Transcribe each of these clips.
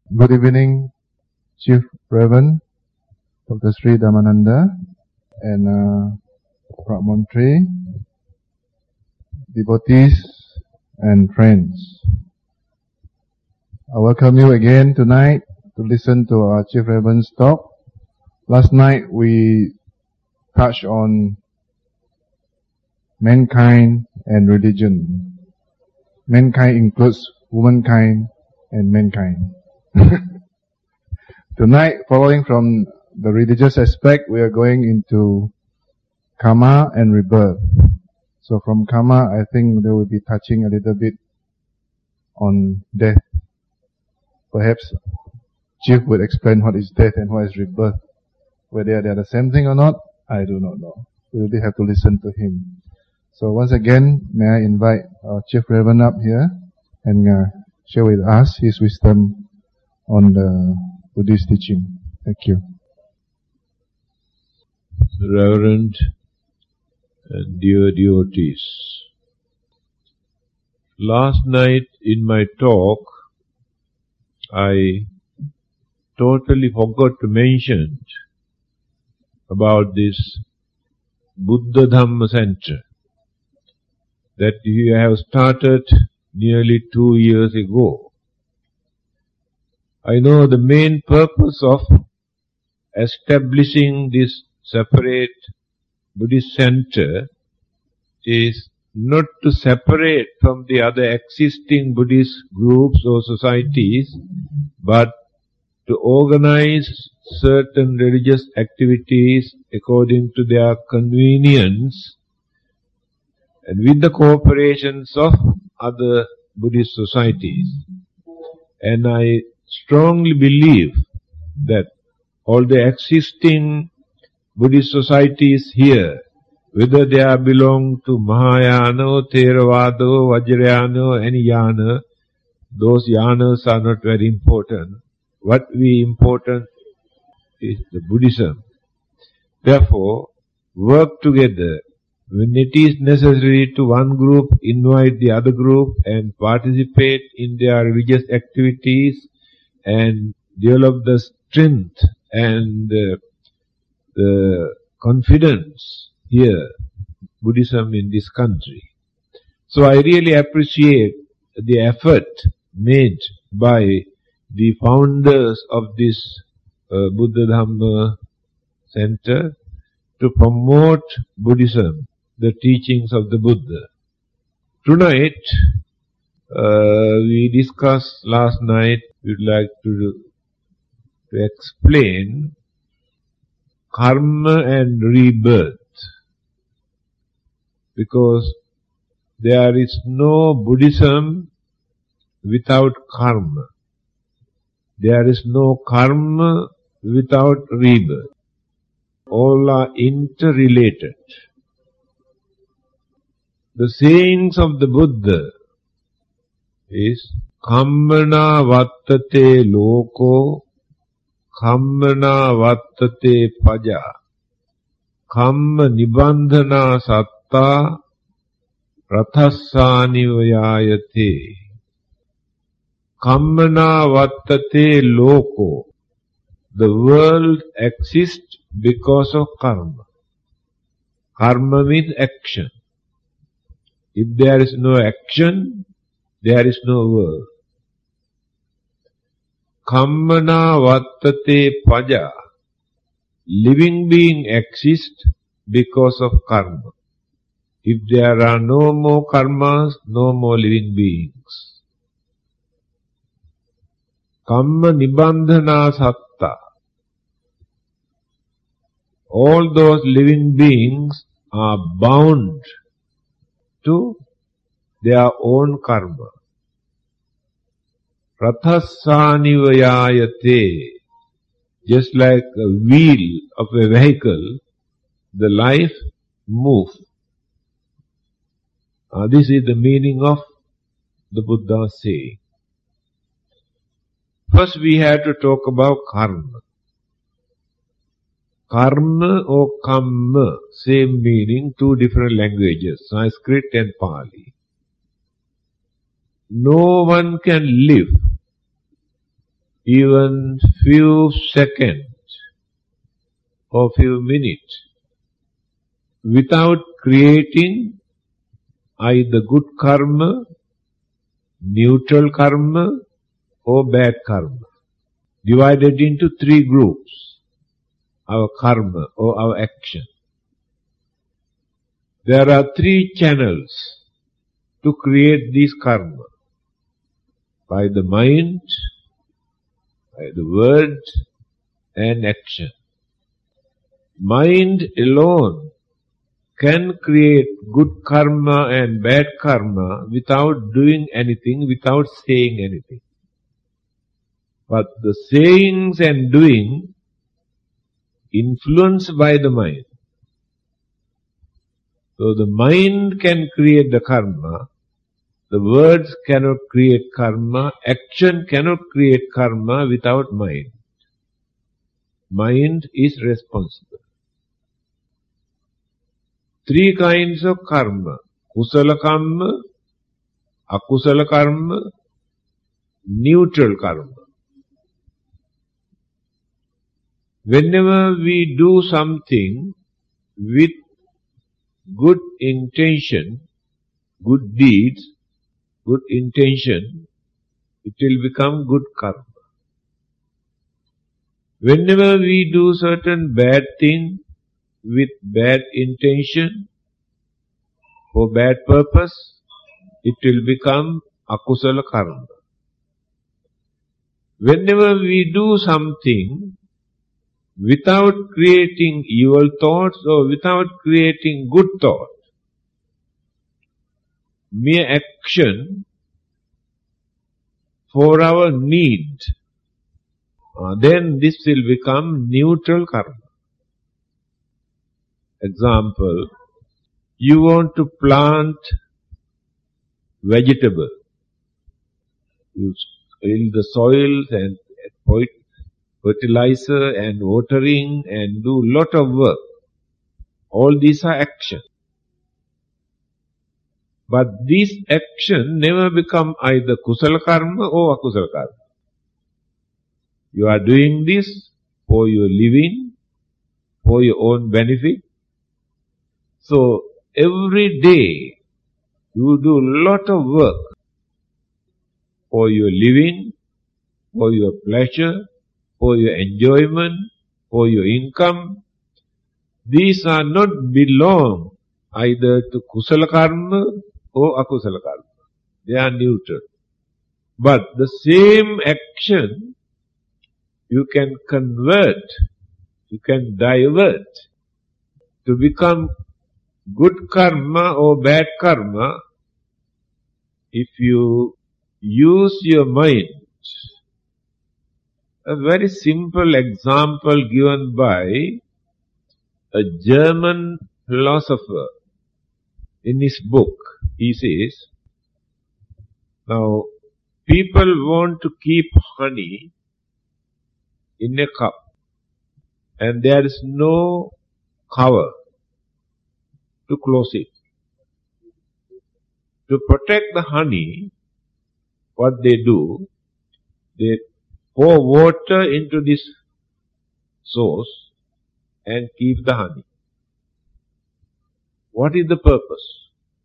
Good evening, Chief Reverend Dr. Sri Dhammananda and Pratmontri, devotees and friends. I welcome you again tonight to listen to our Chief Reverend's talk. Last night we touched on mankind and religion. Mankind includes womankind and mankind. Tonight, following from the religious aspect, we are going into karma and rebirth. So from karma, I think they will be touching a little bit on death. Perhaps Chief would explain what is death and what is rebirth. Whether they are the same thing or not, I do not know. We will have to listen to him. So once again, may I invite our Chief Reverend up here and share with us his wisdom on the Buddhist teaching. Thank you. Reverend and dear devotees, last night in my talk, I totally forgot to mention about this Buddha Dhamma Center that you have started nearly 2 years ago. I know the main purpose of establishing this separate Buddhist center is not to separate from the other existing Buddhist groups or societies, but to organize certain religious activities according to their convenience and with the cooperations of other Buddhist societies. And I strongly believe that all the existing Buddhist societies here, whether they belong to Mahayana, Theravada, Vajrayana, or any Yana, those Yanas are not very important. What we important is the Buddhism. Therefore, work together. When it is necessary to one group, invite the other group and participate in their religious activities and develop the strength and the confidence here, Buddhism in this country. So I really appreciate the effort made by the founders of this Buddha Dhamma Center to promote Buddhism, the teachings of the Buddha. Tonight, we discussed last night, we'd like to explain karma and rebirth, because there is no Buddhism without karma. There is no karma without rebirth. All are interrelated. The sayings of the Buddha is Kammana vattate loko, Kammana vattate paja, Kamma nibandhana satta, Rathasani vayayate. Kammana vattate loko. The world exists because of karma. Karma means action. If there is no action, there is no world. Kammana vattate paja. Living being exists because of karma. If there are no more karmas, no more living beings. Kamma nibandhana satta. All those living beings are bound to their own karma. Rathasani vayayate. Just like a wheel of a vehicle, the life moves. This is the meaning of the Buddha's saying. First we have to talk about karma. Karma or kamma, same meaning, two different languages, Sanskrit and Pali. No one can live even few seconds or few minutes without creating either good karma, neutral karma or bad karma. Divided into 3 groups, our karma or our action. There are 3 channels to create this karma. By the mind, by the word and action. Mind alone can create good karma and bad karma without doing anything, without saying anything. But the sayings and doing influenced by the mind. So the mind can create the karma, the words cannot create karma, action cannot create karma without mind. Mind is responsible. 3 kinds of karma: kusala karma, akusala karma, neutral karma. Whenever we do something with good intention, good deeds, good intention, it will become good karma. Whenever we do certain bad thing with bad intention, for bad purpose, it will become akusala karma. Whenever we do something without creating evil thoughts or without creating good thoughts, mere action for our need, then this will become neutral karma. Example, you want to plant vegetable. You fill the soils and fertilizer and watering and do lot of work. All these are action. But this action never become either kusala karma or akusala karma. You are doing this for your living, for your own benefit. So every day you do lot of work for your living, for your pleasure, for your enjoyment, for your income. These are not belong either to kusala karma or akusala karma. They are neutral. But the same action you can convert, you can divert to become good karma or bad karma if you use your mind. A very simple example given by a German philosopher in his book. He says, now people want to keep honey in a cup and there is no cover to close it. To protect the honey, what they do, they pour water into this source and keep the honey. What is the purpose?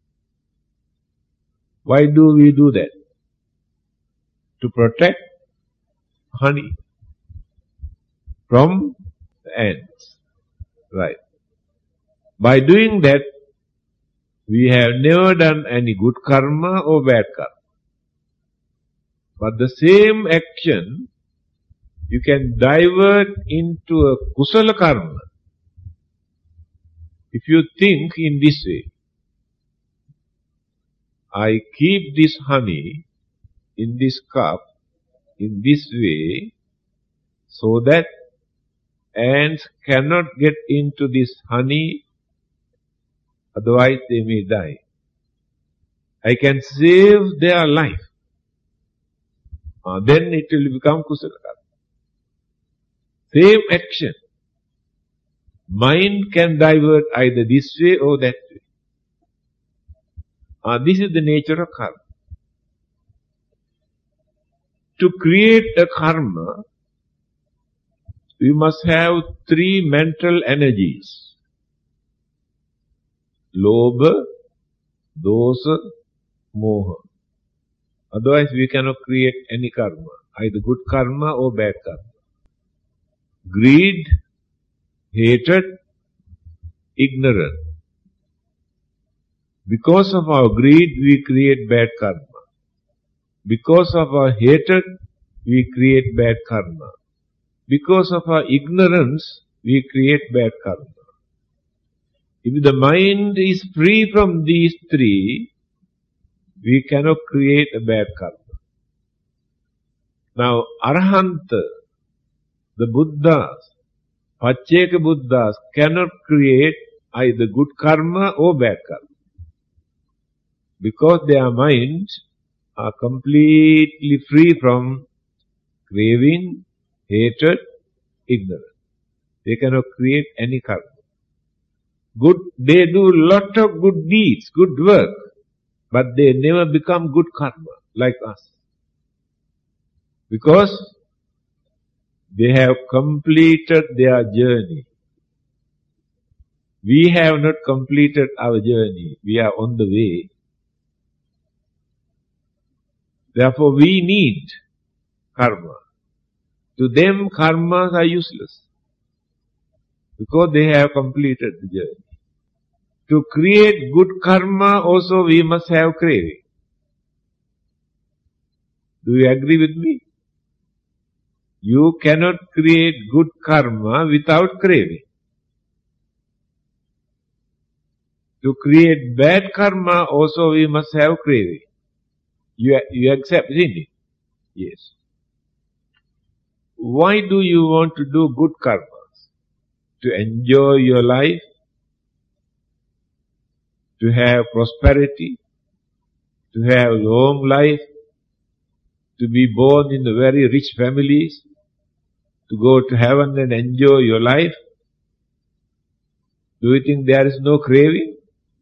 Why do we do that? To protect honey from the ants. Right. By doing that, we have never done any good karma or bad karma. But the same action you can divert into a kusala karma. If you think in this way, I keep this honey in this cup in this way so that ants cannot get into this honey, otherwise they may die. I can save their life. Then it will become kusala karma. Same action. Mind can divert either this way or that way. This is the nature of karma. To create a karma, we must have three mental energies. Lobha, dosa, moha. Otherwise we cannot create any karma, either good karma or bad karma. Greed, hatred, ignorance. Because of our greed, we create bad karma. Because of our hatred, we create bad karma. Because of our ignorance, we create bad karma. If the mind is free from these three, we cannot create a bad karma. Now, Arahanta, the Buddhas, Pacceka Buddhas cannot create either good karma or bad karma. Because their minds are completely free from craving, hatred, ignorance. They cannot create any karma. They do lot of good deeds, good work, but they never become good karma like us. Because they have completed their journey. We have not completed our journey. We are on the way. Therefore, we need karma. To them, karmas are useless. Because they have completed the journey. To create good karma also we must have craving. Do you agree with me? You cannot create good karma without craving. To create bad karma also we must have craving. You accept, isn't it? Yes. Why do you want to do good karmas? To enjoy your life, to have prosperity, to have long life, to be born in very rich families, to go to heaven and enjoy your life. Do you think there is no craving?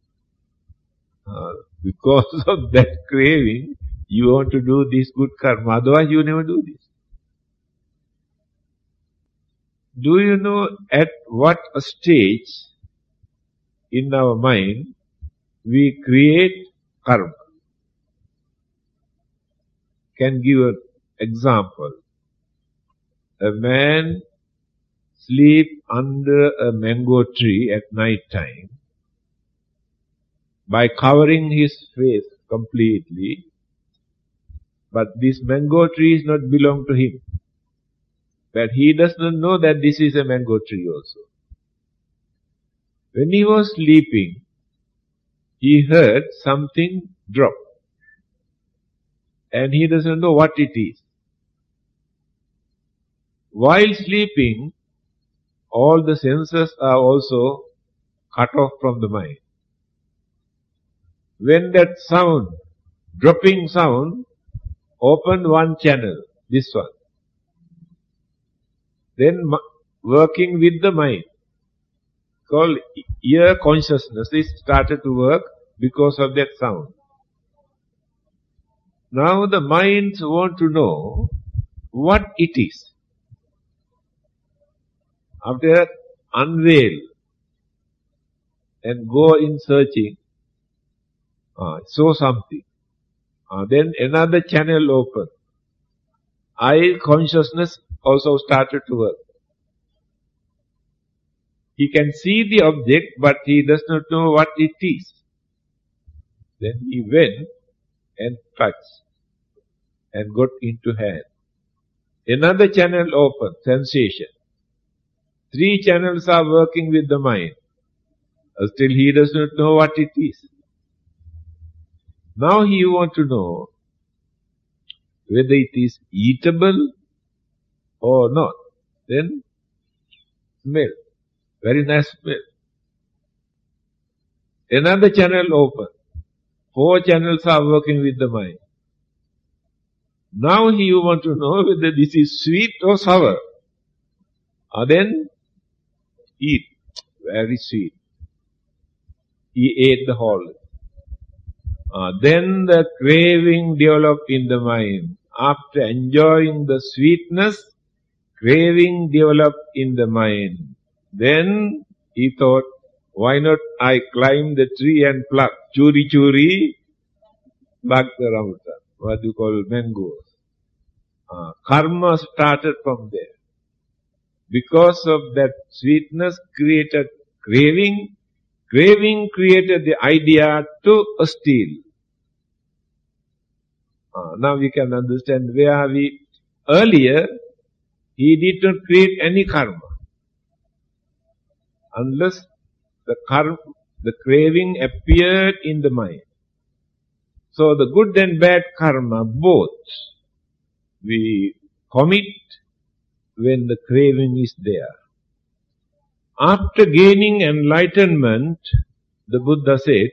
Because of that craving, you want to do this good karma, otherwise you never do this. Do you know at what stage in our mind we create karma? Can give an example. A man sleep under a mango tree at night time. By covering his face completely, but this mango tree is not belong to him. But he does not know that this is a mango tree also. When he was sleeping, he heard something drop. And he doesn't know what it is. While sleeping, all the senses are also cut off from the mind. When that sound, dropping sound, opened one channel, this one. Then working with the mind, called ear consciousness, it started to work because of that sound. Now the minds want to know what it is. After that, unveil and go in searching. Saw something. Then another channel opened. Eye consciousness also started to work. He can see the object, but he does not know what it is. Then he went and touched and got into hand. Another channel opened, sensation. 3 channels are working with the mind. Still he does not know what it is. Now he wants to know whether it is eatable or not. Then smell. Very nice smell. Another channel open. 4 channels are working with the mind. Now he wants to know whether this is sweet or sour. Then eat. Very sweet. He ate the whole. Then the craving developed in the mind. after enjoying the sweetness, craving developed in the mind. Then he thought, why not I climb the tree and pluck churi, pluck the rambutan, what you call mangoes. Karma started from there. Because of that sweetness created craving, craving created the idea to steal. Now we can understand where we, earlier, he did not create any karma. Unless the craving appeared in the mind. So the good and bad karma, both, we commit when the craving is there. After gaining enlightenment, the Buddha said,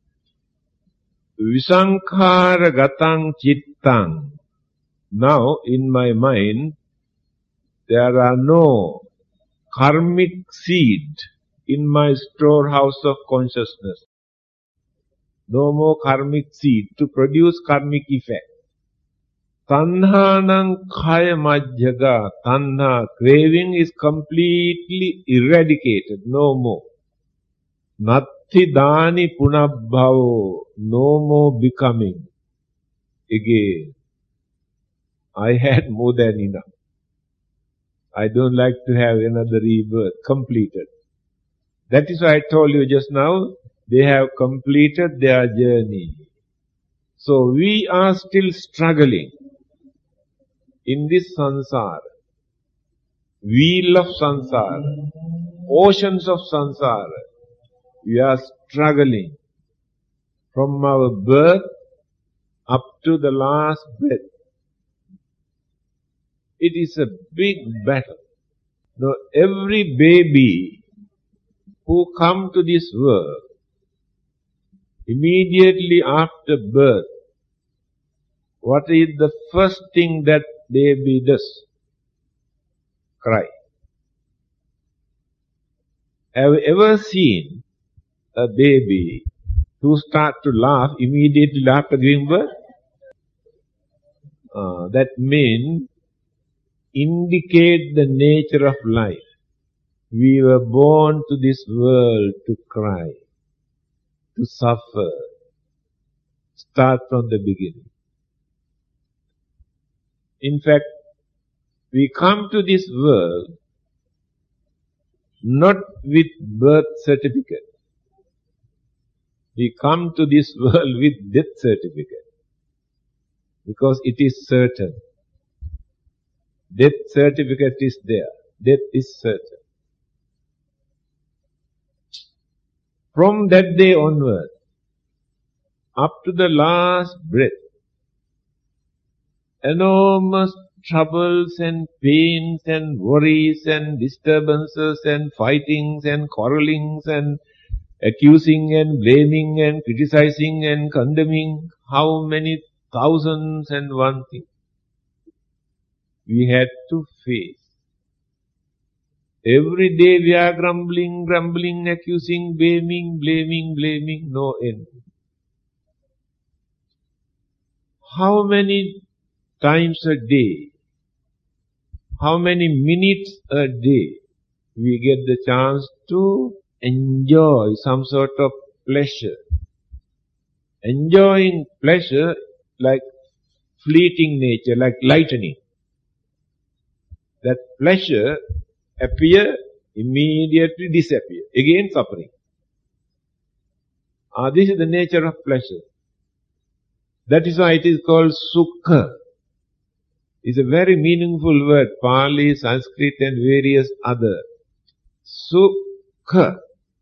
Visankhara gatang chittang. Now in my mind, there are no karmic seed in my storehouse of consciousness. No more karmic seed to produce karmic effect. Tanhanang kaya majjaga. Tanha, craving is completely eradicated. No more. Natti dani punabbhavo. No more becoming. Again. I had more than enough. I don't like to have another rebirth. Completed. That is why I told you just now, they have completed their journey. So we are still struggling in this samsara, wheel of samsara, oceans of samsara. We are struggling from our birth up to the last breath. It is a big battle. Now every baby who come to this world, immediately after birth, what is the first thing that baby does? Cry. Have you ever seen a baby who start to laugh immediately after giving birth? That means indicate the nature of life. We were born to this world to cry, to suffer. Start from the beginning. In fact, we come to this world not with birth certificate. We come to this world with death certificate. Because it is certain. Death certificate is there. Death is certain. From that day onward, up to the last breath, enormous troubles and pains and worries and disturbances and fightings and quarrelings and accusing and blaming and criticizing and condemning, how many thousands and one thing we had to face. Every day we are grumbling, accusing, blaming, no end. How many times a day, how many minutes a day we get the chance to enjoy some sort of pleasure. Enjoying pleasure like fleeting nature, like lightning. That pleasure appear, immediately disappear. Again suffering. This is the nature of pleasure. That is why it is called sukha. It's a very meaningful word, Pali, Sanskrit and various other. Sukha.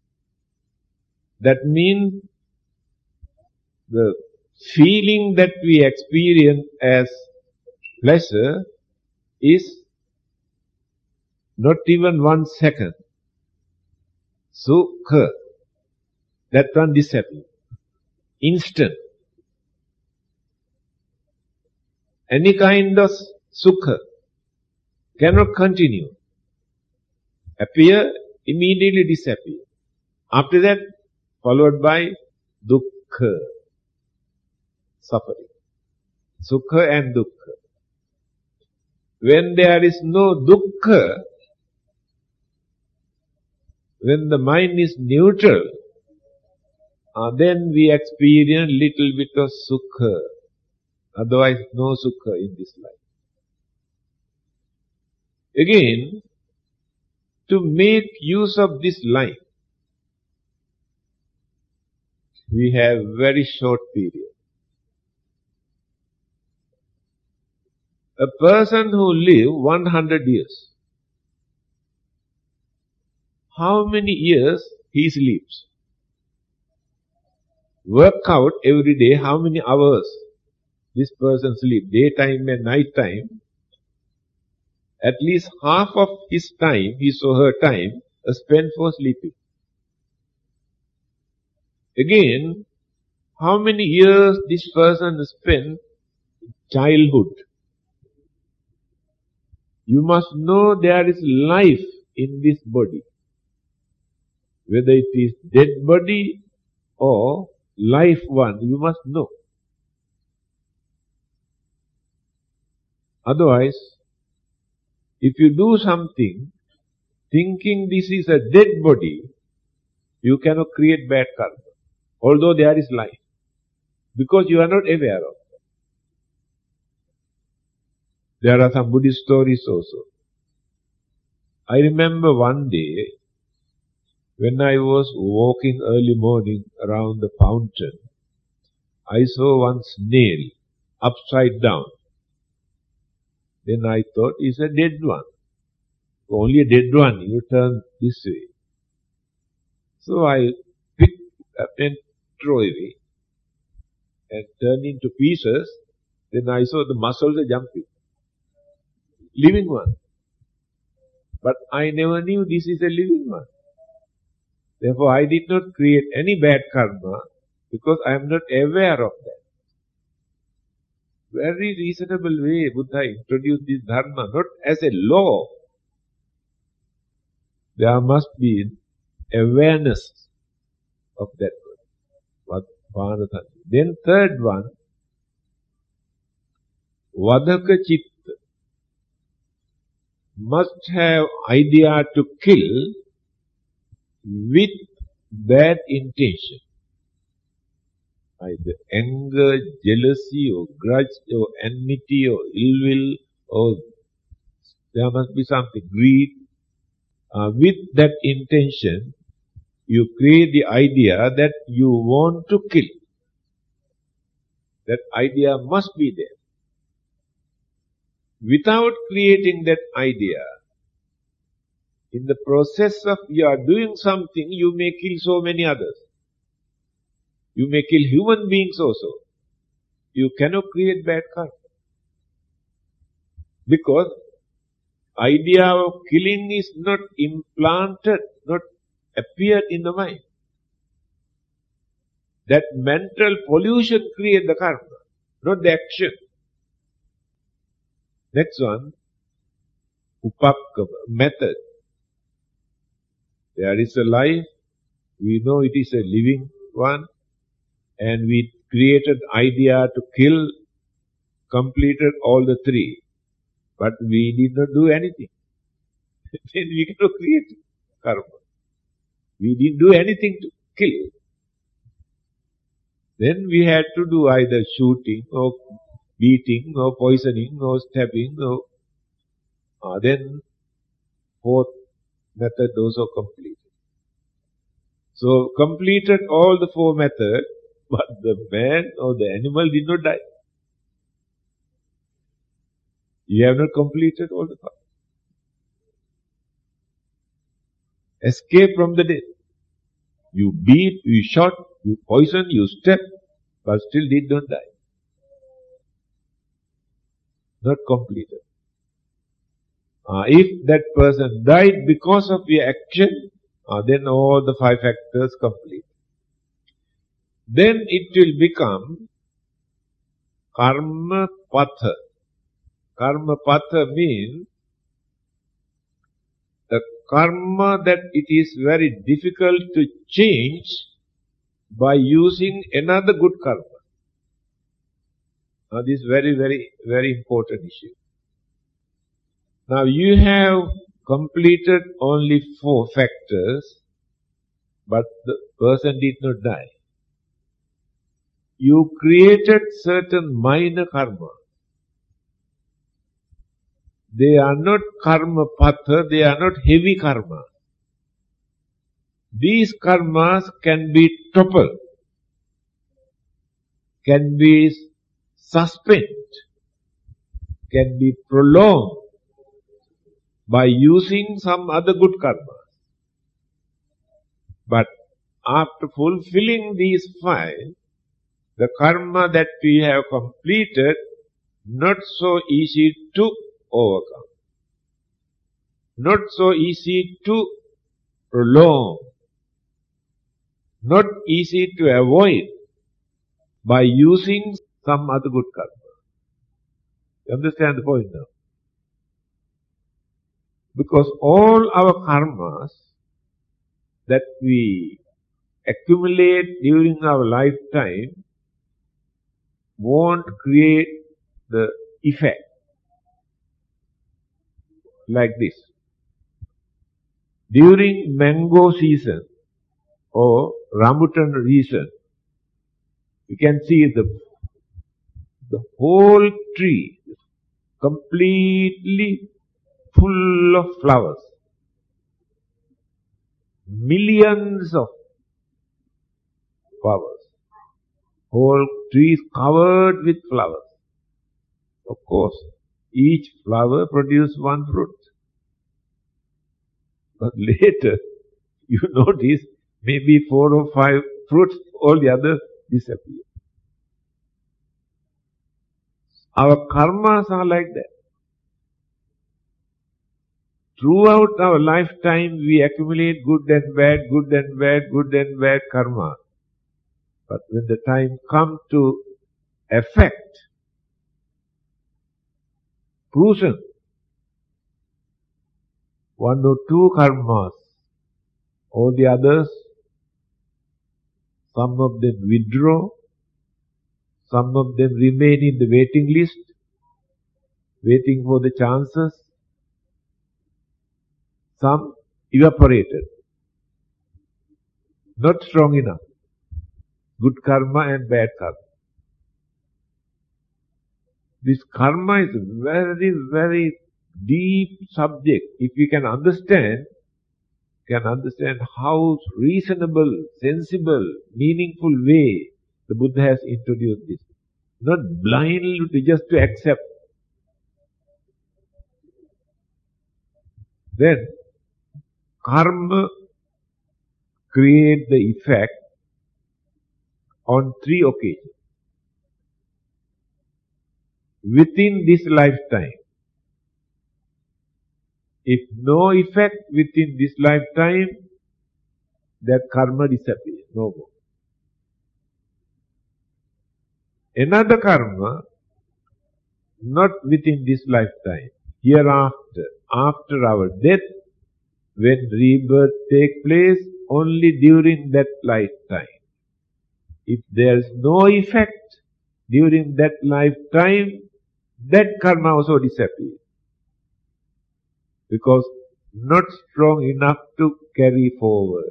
That means the feeling that we experience as pleasure is not even 1 second. Sukha. That one disappears. Instant. Any kind of sukha cannot continue. Appear, immediately disappear. After that, followed by dukkha. Suffering. Sukha and dukkha. when there is no dukkha, when the mind is neutral, then we experience little bit of sukha. Otherwise, no sukha in this life. Again, to make use of this life, we have very short period. A person who lives 100 years, how many years he sleeps? Work out every day how many hours this person sleeps, daytime and night time. At least half of his time, his or her time, is spent for sleeping. Again, how many years this person spent in childhood? You must know there is life in this body. Whether it is dead body or life one, you must know. Otherwise, if you do something thinking this is a dead body, you cannot create bad karma, although there is life, because you are not aware of it. There are some Buddhist stories also. I remember one day, when I was walking early morning around the fountain, I saw one snail upside down. Then I thought, it's a dead one. Only a dead one, you turn this way. So I picked up and threw away and turned into pieces. Then I saw the muscles jumping. Living one. But I never knew this is a living one. Therefore, I did not create any bad karma because I am not aware of that. Very reasonable way Buddha introduced this dharma, not as a law. There must be awareness of that one. Then third one, vadaka chitta. Must have idea to kill with bad intention. Either anger, jealousy, or grudge, or enmity, or ill will, or there must be something, greed. With that intention, you create the idea that you want to kill. That idea must be there. Without creating that idea, in the process of you are doing something, you may kill so many others. You may kill human beings also. You cannot create bad karma. Because idea of killing is not implanted, not appeared in the mind. That mental pollution creates the karma, not the action. Next one, upakkama, method. There is a life, we know it is a living one, and we created idea to kill, completed all the three. But we did not do anything. Then we cannot create karma. We didn't do anything to kill. Then we had to do either shooting or beating or poisoning or stabbing or then fourth method also completed. So completed all the four methods, but the man or the animal did not die. You have not completed all the five. Escape from the death. You beat, you shot, you poison, you step, but still did not die. Not completed. If that person died because of your action, then all the five factors complete. Then it will become karma patha. Karma patha means the karma that it is very difficult to change by using another good karma. This is very, very, very important issue. Now you have completed only 4 factors, but the person did not die. You created certain minor karma. They are not karma patha, they are not heavy karma. These karmas can be toppled, can be suspended, can be prolonged by using some other good karma. But after fulfilling these 5, the karma that we have completed, not so easy to overcome, not so easy to prolong, not easy to avoid by using some other good karma. You understand the point now? Because all our karmas that we accumulate during our lifetime won't create the effect like this. During mango season or rambutan season, you can see the whole tree completely full of flowers. Millions of flowers. Whole trees covered with flowers. Of course, each flower produces 1 fruit. But later, you notice maybe 4 or 5 fruits, all the others disappear. Our karmas are like that. Throughout our lifetime, we accumulate good and bad, good and bad, good and bad karma. But when the time comes to affect, fruition, 1 or 2 karmas, all the others, some of them withdraw, some of them remain in the waiting list, waiting for the chances, some evaporated, not strong enough. Good karma and bad karma. This karma is a very, very deep subject. If you can understand how reasonable, sensible, meaningful way the Buddha has introduced this. Not blindly just to accept. Then, karma create the effect on 3 occasions. Within this lifetime. If no effect within this lifetime, that karma disappears, no more. Another karma, not within this lifetime, hereafter, after our death, when rebirth takes place, only during that lifetime. If there is no effect during that lifetime, that karma also disappears. Because not strong enough to carry forward.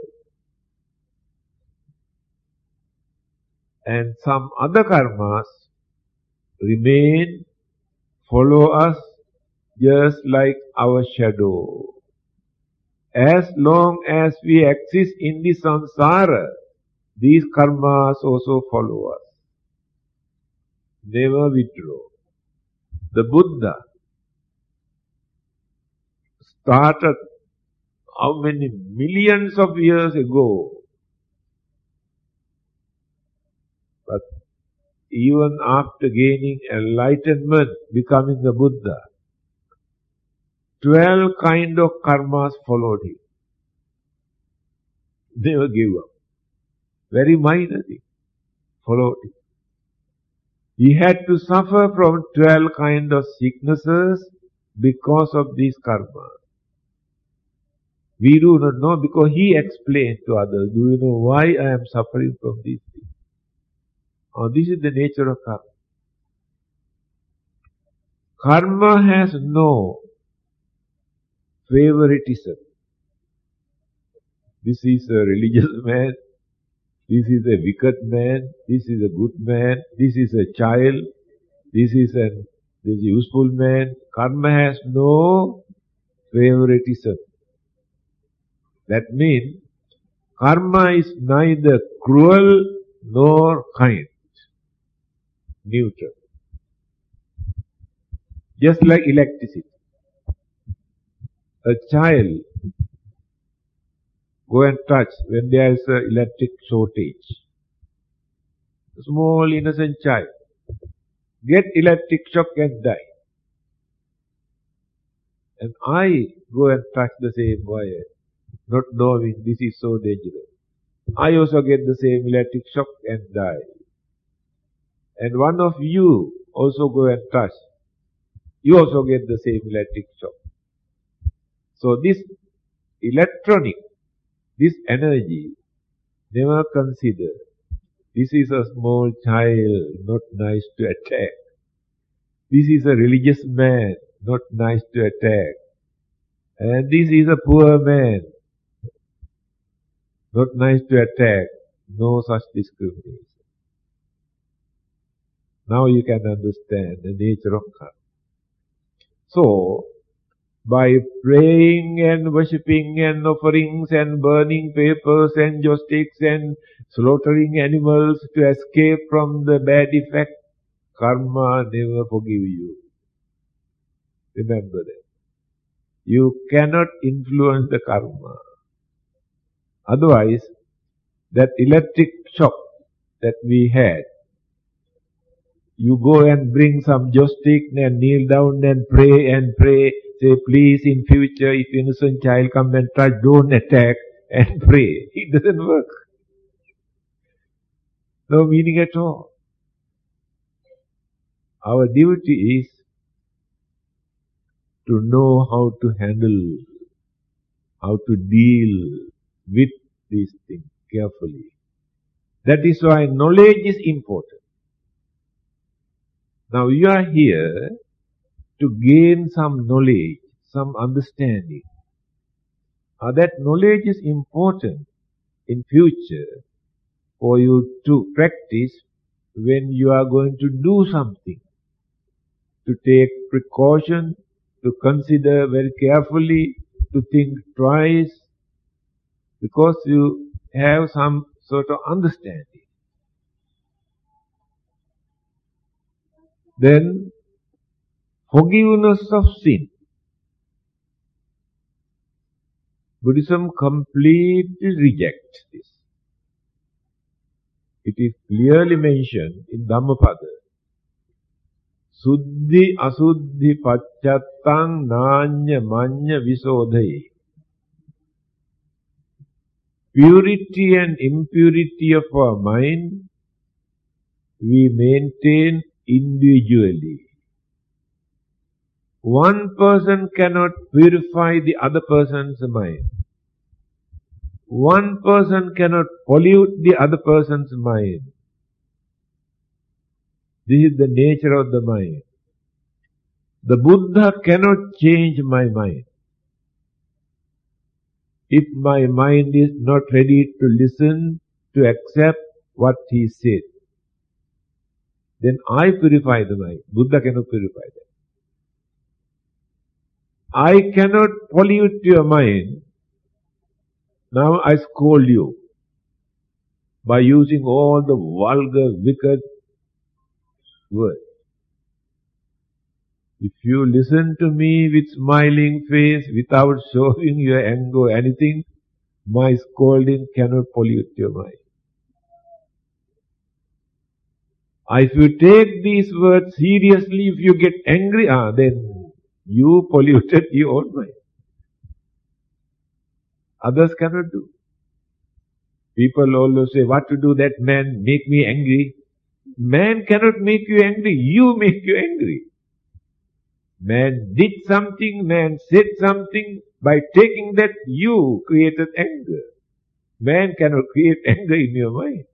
And some other karmas remain, follow us just like our shadow. As long as we exist in the samsara, these karmas also follow us. Never withdraw. The Buddha started how many millions of years ago? But even after gaining enlightenment, becoming the Buddha, 12 kind of karmas followed him. Never gave up. Very minor thing. Followed him. He had to suffer from 12 kind of sicknesses because of these karmas. We do not know because he explained to others, do you know why I am suffering from these things? Oh, this is the nature of karma. Karma has no favoritism. This is a religious man, this is a wicked man, this is a good man, this is a child, this is a useful man. Karma has no favoritism. That means karma is neither cruel nor kind. Neutral. Just like electricity. A child go and touch when there is an electric shortage. A small innocent child get electric shock and die. And I go and touch the same wire, not knowing this is so dangerous. I also get the same electric shock and die. And one of you also go and touch. You also get the same electric shock. So this electronic, this energy, never consider. This is a small child, not nice to attack. This is a religious man, not nice to attack. And this is a poor man, not nice to attack. No such discrimination. Now you can understand the nature of karma. So, by praying and worshipping and offerings and burning papers and joysticks and slaughtering animals to escape from the bad effect, karma never forgive you. Remember that. You cannot influence the karma. Otherwise, that electric shock that we had, you go and bring some joystick and kneel down and pray, say, please in future if innocent child come and touch, don't attack, and pray. It doesn't work. No meaning at all. Our duty is to know how to handle, how to deal with these things carefully. That is why knowledge is important. Now you are here to gain some knowledge, some understanding. That knowledge is important in future for you to practice when you are going to do something. To take precaution, to consider very carefully, to think twice, because you have some sort of understanding. Then, forgiveness of sin. Buddhism completely rejects this. It is clearly mentioned in Dhammapada. Suddhi asuddhi pacchatang nanya manya visodhaye. Purity and impurity of our mind we maintain individually. One person cannot purify the other person's mind. One person cannot pollute the other person's mind. This is the nature of the mind. The Buddha cannot change my mind. If my mind is not ready to listen, to accept what he said, then I purify the mind. Buddha cannot purify that. I cannot pollute your mind. Now I scold you by using all the vulgar, wicked words. If you listen to me with smiling face, without showing your anger or anything, my scolding cannot pollute your mind. If you take these words seriously, if you get angry, then you polluted your own mind. Others cannot do. People always say, what to do, that man make me angry. Man cannot make you angry, you make you angry. Man did something, man said something, by taking that you created anger. Man cannot create anger in your mind.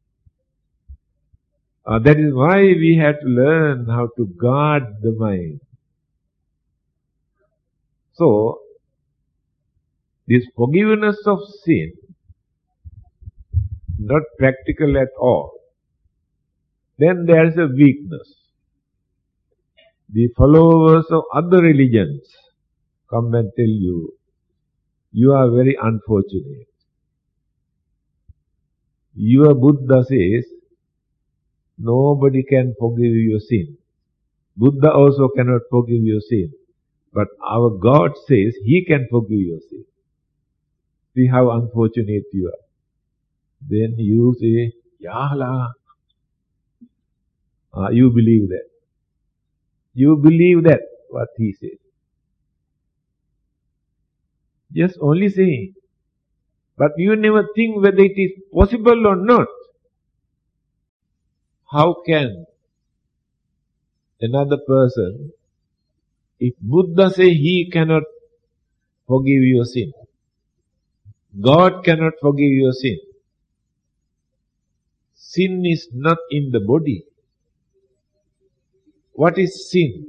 That is why we have to learn how to guard the mind. So, This forgiveness of sin, not practical at all. Then there is a weakness. The followers of other religions come and tell you, you are very unfortunate. Your Buddha says, nobody can forgive your sin. Buddha also cannot forgive your sin. But our God says He can forgive your sin. See how unfortunate you are. Then you say, Yala. You believe that. You believe that, what he says. Just only saying. But you never think whether it is possible or not. How can another person, if Buddha say he cannot forgive your sin, God cannot forgive your sin. Sin is not in the body. What is sin?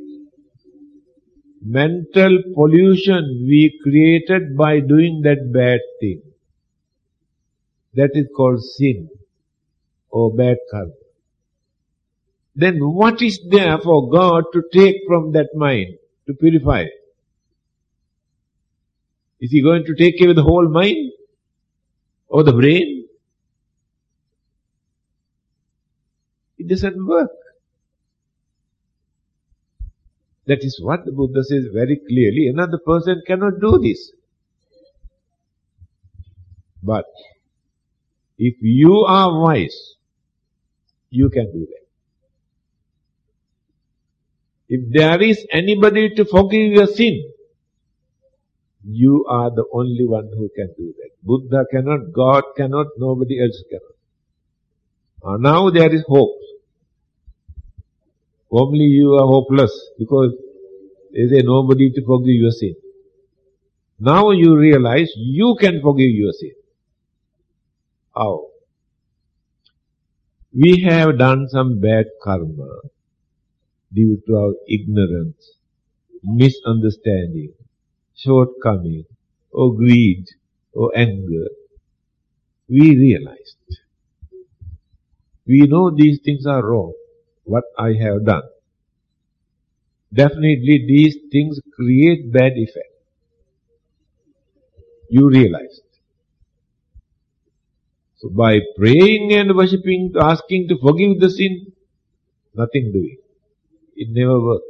Mental pollution we created by doing that bad thing. That is called sin or bad karma. Then what is there for God to take from that mind to purify it? Is He going to take away the whole mind or the brain? It doesn't work. That is what the Buddha says very clearly. Another person cannot do this. But if you are wise, you can do that. If there is anybody to forgive your sin, you are the only one who can do that. Buddha cannot, God cannot, nobody else cannot. Now there is hope. Formerly you are hopeless because there is nobody to forgive your sin. Now you realize you can forgive your sin. How? We have done some bad karma due to our ignorance, misunderstanding, shortcoming, or greed, or anger. We realized. We know these things are wrong, what I have done. Definitely these things create bad effect. You realized. So by praying and worshipping, asking to forgive the sin, nothing doing. It never works.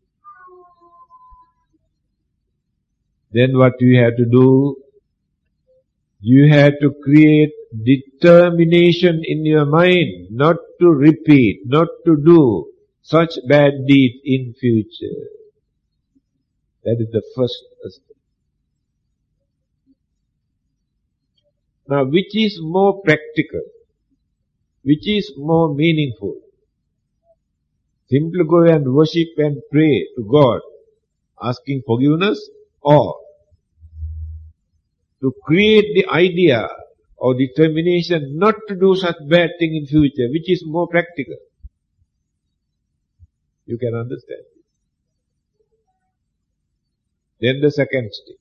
Then what you have to do? You have to create determination in your mind not to repeat, not to do such bad deeds in future. That is the first step. Now, which is more practical? Which is more meaningful? Simply go and worship and pray to God, asking forgiveness, or to create the idea or determination not to do such bad thing in future, which is more practical? You can understand. Then the second step.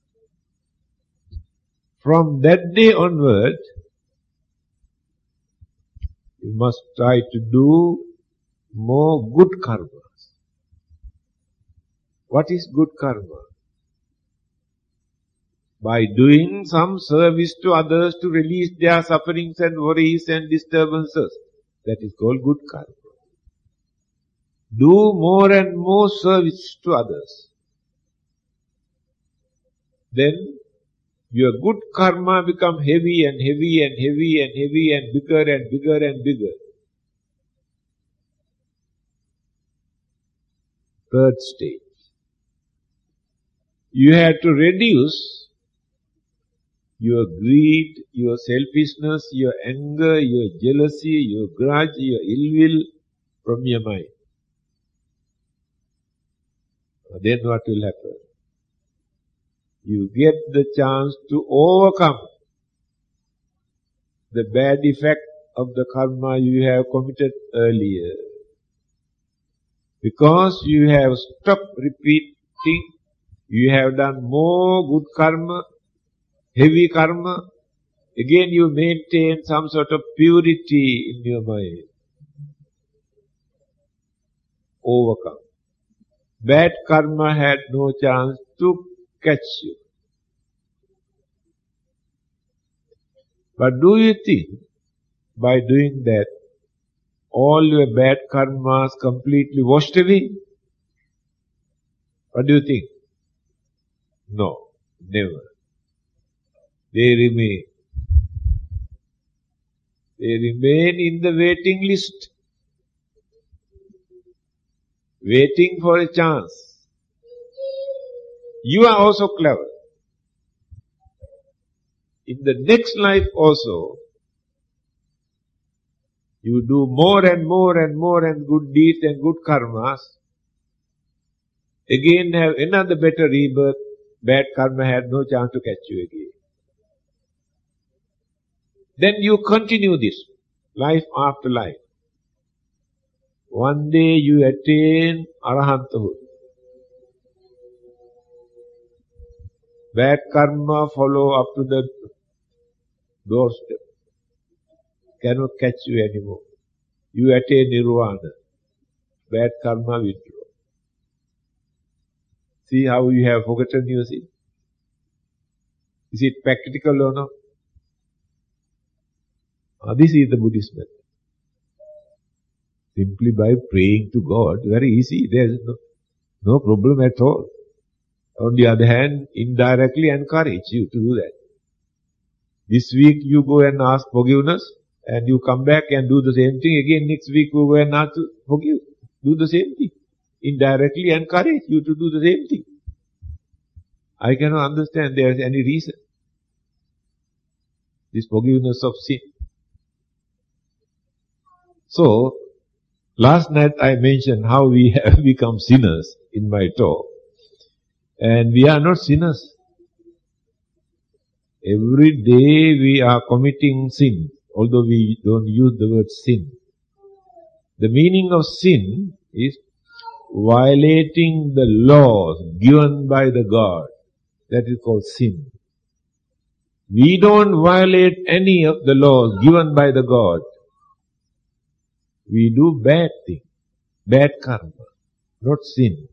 From that day onward, you must try to do more good karmas. What is good karma? By doing some service to others to release their sufferings and worries and disturbances. That is called good karma. Do more and more service to others. Then your good karma become heavy and heavy and heavy and heavy and bigger and bigger and bigger. Third stage. You have to reduce your greed, your selfishness, your anger, your jealousy, your grudge, your ill will from your mind. Then what will happen? You get the chance to overcome the bad effect of the karma you have committed earlier. Because you have stopped repeating, you have done more good karma, heavy karma, again you maintain some sort of purity in your mind. Overcome. Bad karma had no chance to catch you. But do you think by doing that all your bad karmas completely washed away? What do you think? No, never. They remain. They remain in the waiting list, waiting for a chance. You are also clever. In the next life also, you do more and more and more and good deeds and good karmas. Again have another better rebirth. Bad karma had no chance to catch you again. Then you continue this, life after life. One day you attain arahanthood. Bad karma follow up to the doorstep. Cannot catch you anymore. You attain nirvana. Bad karma withdraw. See how you have forgotten your sin? Is it practical or not? This is the Buddhist method. Simply by praying to God, very easy. There is no problem at all. On the other hand, indirectly encourage you to do that. This week you go and ask forgiveness, and you come back and do the same thing. Again next week you go and ask to forgive. Do the same thing. Indirectly encourage you to do the same thing. I cannot understand there is any reason. This forgiveness of sin. So, last night I mentioned how we have become sinners in my talk. And we are not sinners. Every day we are committing sin, although we don't use the word sin. The meaning of sin is violating the laws given by the God. That is called sin. We don't violate any of the laws given by the God. We do bad things, bad karma, not sin.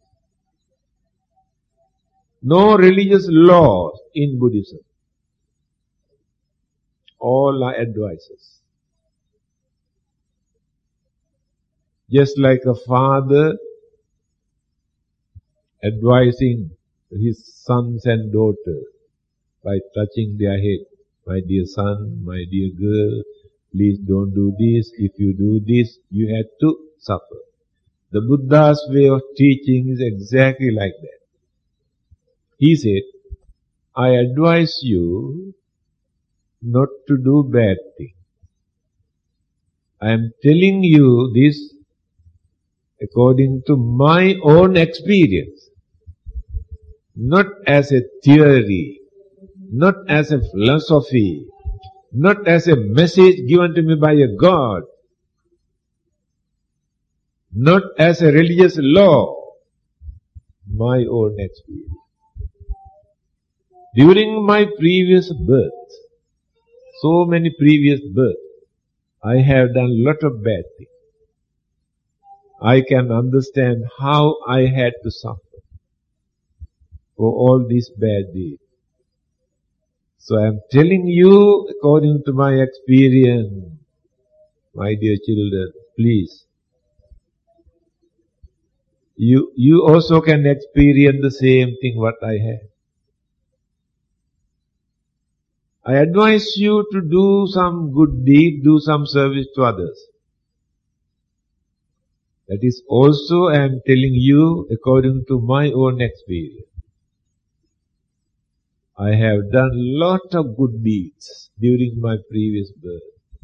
No religious laws in Buddhism. All are advices. Just like a father advising his sons and daughters by touching their head. My dear son, my dear girl, please don't do this. If you do this, you have to suffer. The Buddha's way of teaching is exactly like that. He said, I advise you not to do bad things. I am telling you this according to my own experience. Not as a theory, not as a philosophy, not as a message given to me by a God, not as a religious law, my own experience. During my previous birth, so many previous births, I have done a lot of bad things. I can understand how I had to suffer for all these bad deeds. So I am telling you according to my experience, my dear children, please. You also can experience the same thing what I have. I advise you to do some good deed, do some service to others. That is also I am telling you according to my own experience. I have done lot of good deeds during my previous birth.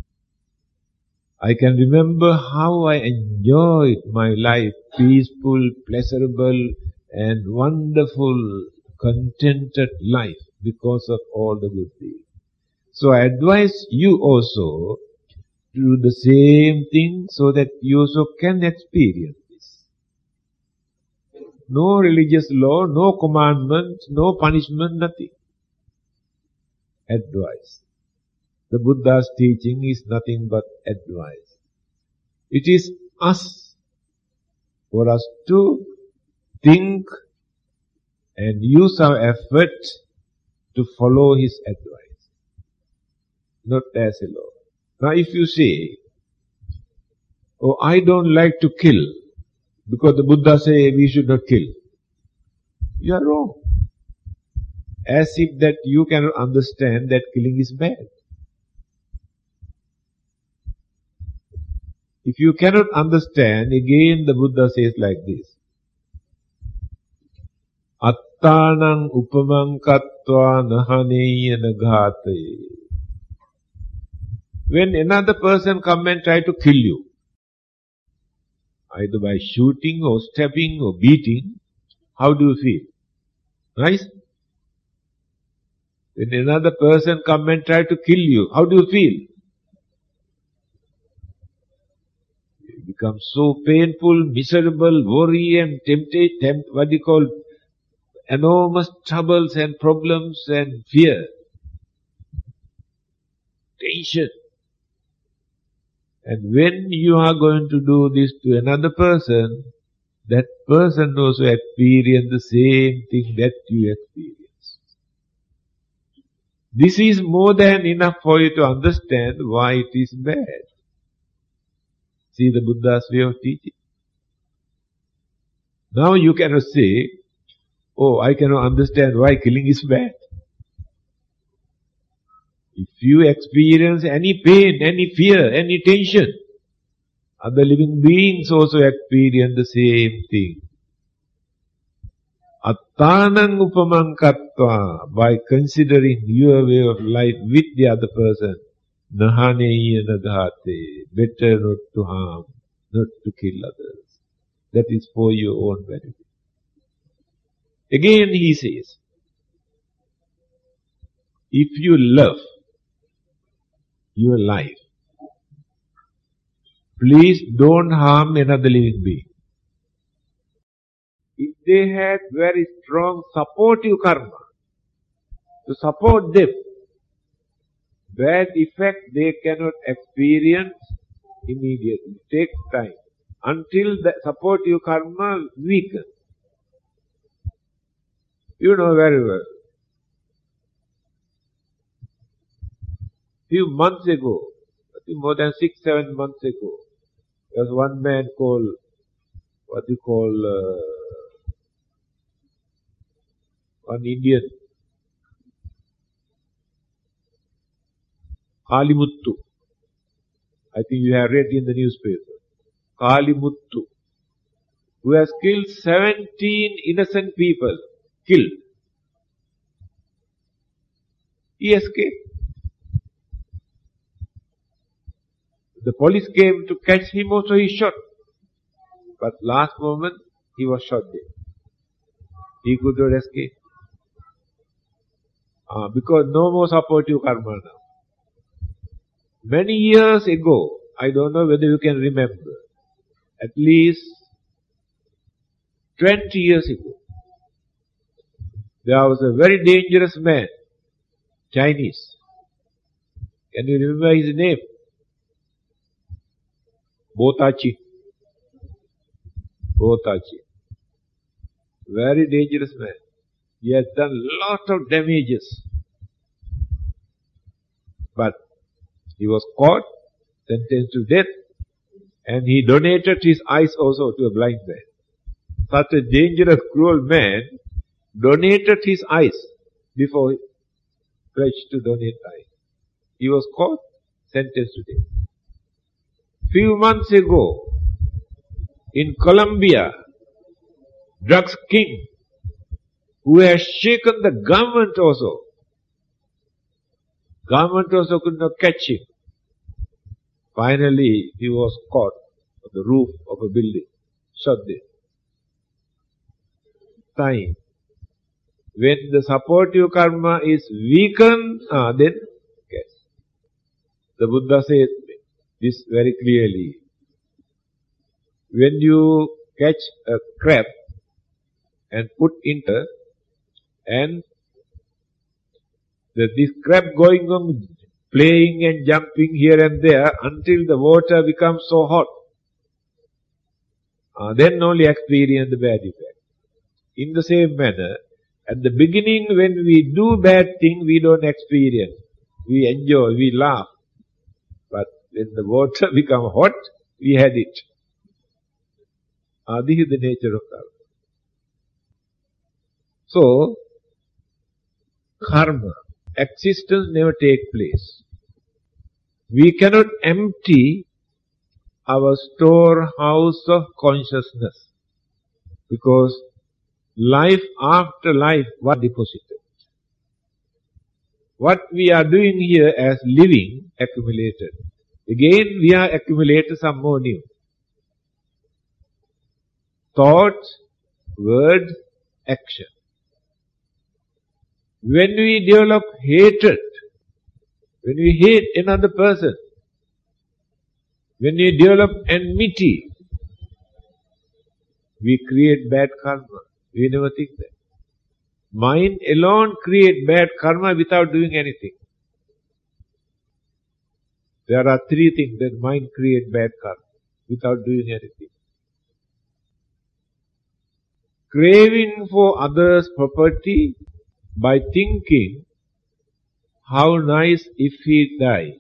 I can remember how I enjoyed my life, peaceful, pleasurable and wonderful, contented life because of all the good deeds. So I advise you also to do the same thing so that you also can experience this. No religious law, no commandment, no punishment, nothing. advice. The Buddha's teaching is nothing but advice. It is for us to think and use our effort to follow his advice, not as a law. Now if you say, oh, I don't like to kill, because the Buddha say we should not kill, you are wrong. As if that you cannot understand that killing is bad. If you cannot understand, again the Buddha says like this. Attanang upamang kattva nahaneya naghataye. When another person come and try to kill you, either by shooting or stabbing or beating, how do you feel? Right? When another person come and try to kill you, how do you feel? You become so painful, miserable, worry and enormous troubles and problems and fear, tension. And when you are going to do this to another person, that person also experience the same thing that you experience. This is more than enough for you to understand why it is bad. See the Buddha's way of teaching. Now you cannot say, oh, I cannot understand why killing is bad. If you experience any pain, any fear, any tension, other living beings also experience the same thing. Attanang upamang kattva, by considering your way of life with the other person, nahaneya naghate, better not to harm, not to kill others. That is for your own benefit. Again he says, if you love your life, please don't harm another living being. If they had very strong supportive karma to support them, bad effect they cannot experience immediately. It takes time until the supportive karma weakens. You know very well. Few months ago, I think more than 6-7 months ago, there was one man called, one Indian, Kalimuttu. I think you have read in the newspaper. Kalimuttu, who has killed 17 innocent people. Killed. He escaped. The police came to catch him also, he shot. But last moment, he was shot dead. He could not escape. Because no more supportive karma now. Many years ago, I don't know whether you can remember, at least 20 years ago, there was a very dangerous man, Chinese. Can you remember his name? Botachi. Very dangerous man. He has done lot of damages. But he was caught, sentenced to death, and he donated his eyes also to a blind man. Such a dangerous, cruel man donated his eyes before he pledged to donate eyes. He was caught, sentenced to death. Few months ago, in Colombia, drugs king, who has shaken the government also could not catch him. Finally, he was caught on the roof of a building, shot dead. Time. When the supportive karma is weakened, then yes. The Buddha says this very clearly. When you catch a crab and put in and This crab going on, playing and jumping here and there until the water becomes so hot. Then only experience the bad effect. In the same manner, at the beginning when we do bad thing, we don't experience. We enjoy, we laugh. But when the water becomes hot, we had it. This is the nature of karma. So, karma, existence never takes place. We cannot empty our storehouse of consciousness because life after life was deposited. What we are doing here as living accumulated. Again we are accumulating some more new. Thought, word, action. When we develop hatred, when we hate another person, when we develop enmity, we create bad karma. We never think that. Mind alone creates bad karma without doing anything. There are three things that mind creates bad karma without doing anything. Craving for others' property by thinking, how nice if he die.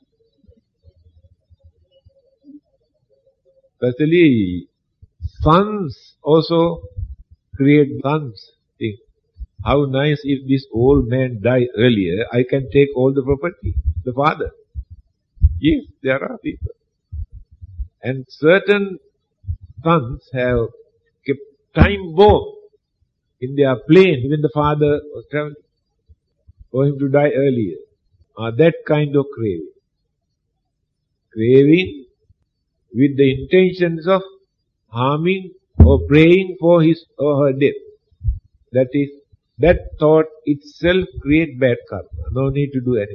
Especially sons also create sons think. How nice if this old man die earlier, I can take all the property, the father. Yes, there are people. And certain sons have kept time bomb in their plane when the father was traveling for him to die earlier. That kind of craving. Craving with the intentions of harming or praying for his or her death. That thought itself creates bad karma. No need to do anything.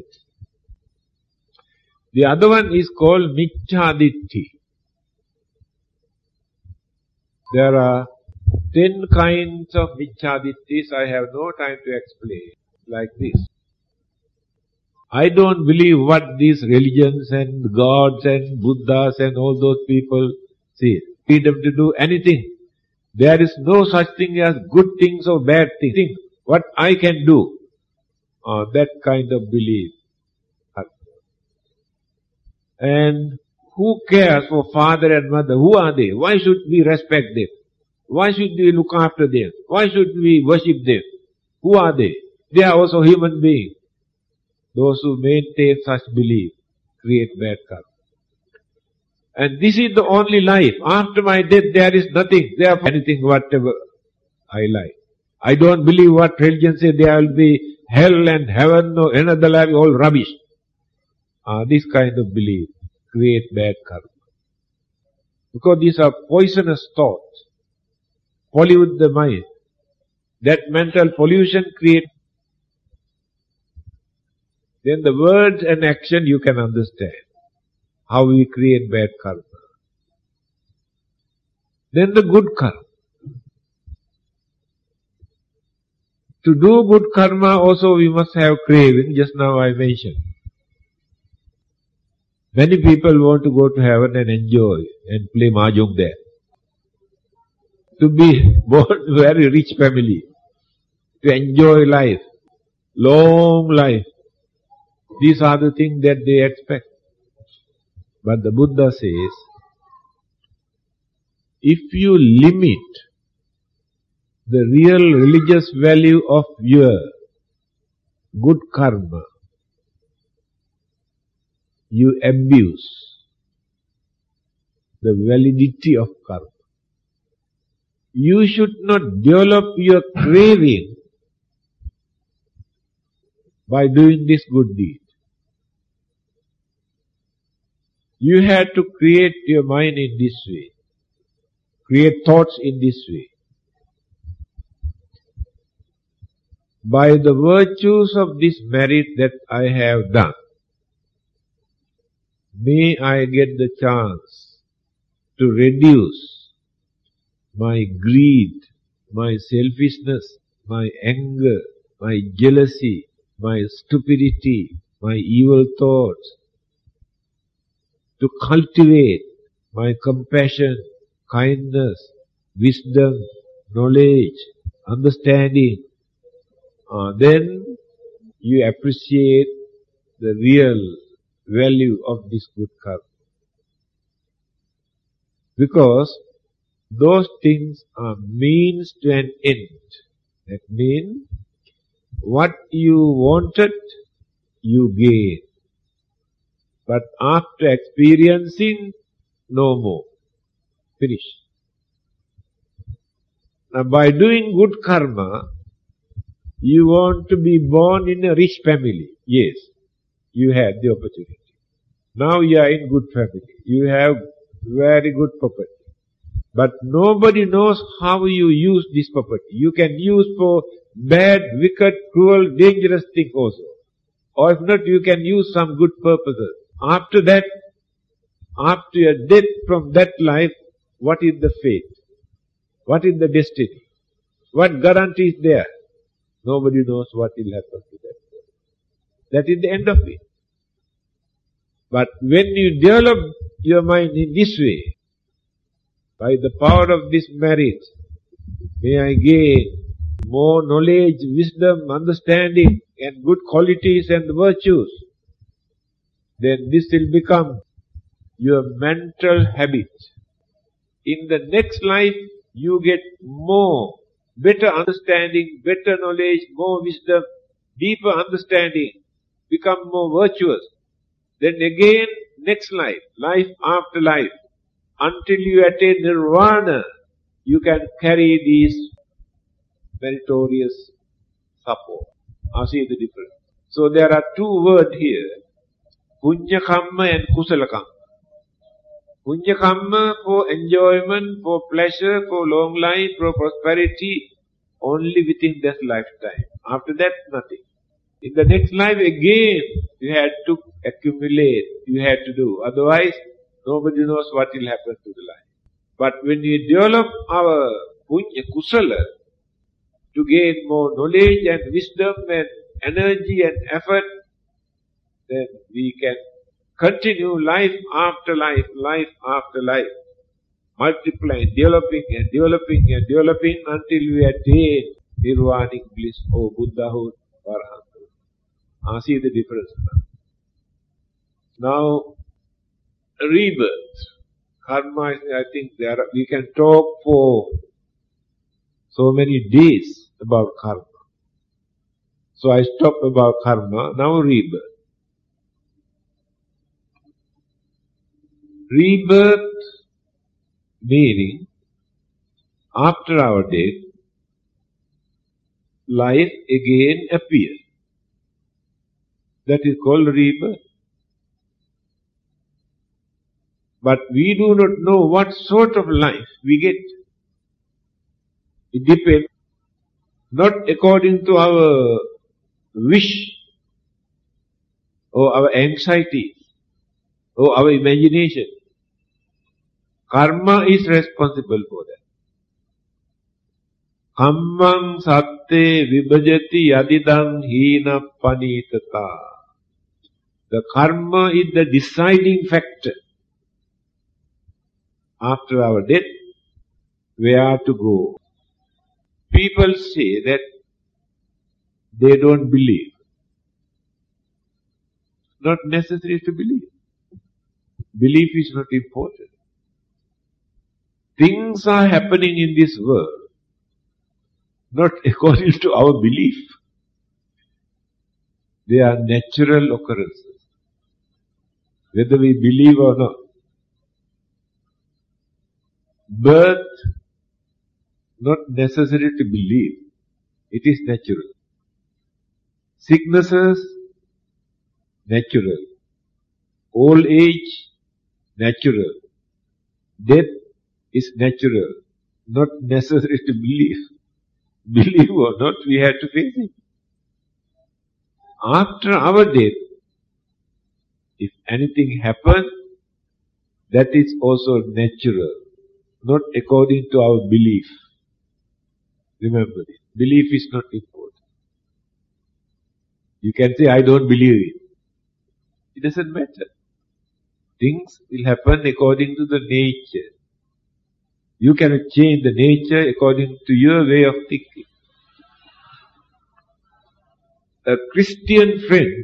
The other one is called Micchaditti. There are 10 kinds of Micchadittis. I have no time to explain like this. I don't believe what these religions and gods and Buddhas and all those people say. Freedom to do anything. There is no such thing as good things or bad things. What I can do. That kind of belief. And who cares for father and mother? Who are they? Why should we respect them? Why should we look after them? Why should we worship them? Who are they? They are also human beings. Those who maintain such belief create bad karma. And this is the only life. After my death there is nothing. Therefore anything whatever I like. I don't believe what religion says there will be hell and heaven or another life, all rubbish. This kind of belief create bad karma. Because these are poisonous thoughts. Pollute the mind. That mental pollution creates. Then the words and action you can understand. How we create bad karma. Then the good karma. To do good karma also we must have craving, just now I mentioned. Many people want to go to heaven and enjoy and play mahjong there. To be born in a very rich family. To enjoy life. Long life. These are the things that they expect. But the Buddha says, if you limit the real religious value of your good karma, you abuse the validity of karma. You should not develop your craving by doing this good deed. You have to create your mind in this way. Create thoughts in this way. By the virtues of this merit that I have done, may I get the chance to reduce my greed, my selfishness, my anger, my jealousy, my stupidity, my evil thoughts, to cultivate my compassion, kindness, wisdom, knowledge, understanding, then you appreciate the real value of this good karma. Because those things are means to an end. That means what you wanted, you gain. But after experiencing, no more. Finish. Now by doing good karma, you want to be born in a rich family. Yes, you had the opportunity. Now you are in good family. You have very good property. But nobody knows how you use this property. You can use for bad, wicked, cruel, dangerous thing also. Or if not, you can use some good purposes. After that, after your death from that life, what is the fate? What is the destiny? What guarantee is there? Nobody knows what will happen to that. That is the end of it. But when you develop your mind in this way, by the power of this merit, may I gain more knowledge, wisdom, understanding, and good qualities and virtues, then this will become your mental habit. In the next life, you get more, better understanding, better knowledge, more wisdom, deeper understanding, become more virtuous. Then again, next life, life after life, until you attain nirvana, you can carry these meritorious support. See the difference. So there are two words here, punya kamma and kusala kamma. Punya kamma for enjoyment, for pleasure, for long life, for prosperity, only within this lifetime. After that, nothing. In the next life again, you had to accumulate, you had to do. Otherwise, nobody knows what will happen to the life. But when we develop our punya kusala, to gain more knowledge and wisdom and energy and effort, then we can continue life after life, life after life, multiplying, developing and developing and developing until we attain nirvanic bliss, or Buddhahood, Arahanthood. See the difference now. Now, rebirth. Karma, I think we can talk for so many days about karma. So I stop about karma, now rebirth. Rebirth meaning, after our death, life again appears. That is called rebirth. But we do not know what sort of life we get. It depends not according to our wish or our anxiety or our imagination. Karma is responsible for that. Kammang satte vibhajati yadidang hina panitata. The karma is the deciding factor. After our death, where to go? People say that they don't believe. Not necessary to believe. Belief is not important. Things are happening in this world not according to our belief. They are natural occurrences, whether we believe or not. Birth, not necessary to believe. It is natural. Sicknesses, natural. Old age, natural. Death is natural, not necessary to believe. Believe or not, we have to face it. After our death, if anything happens, that is also natural, not according to our belief. Remember this. Belief is not important. You can say, I don't believe it. It doesn't matter. Things will happen according to the nature. You cannot change the nature according to your way of thinking. A Christian friend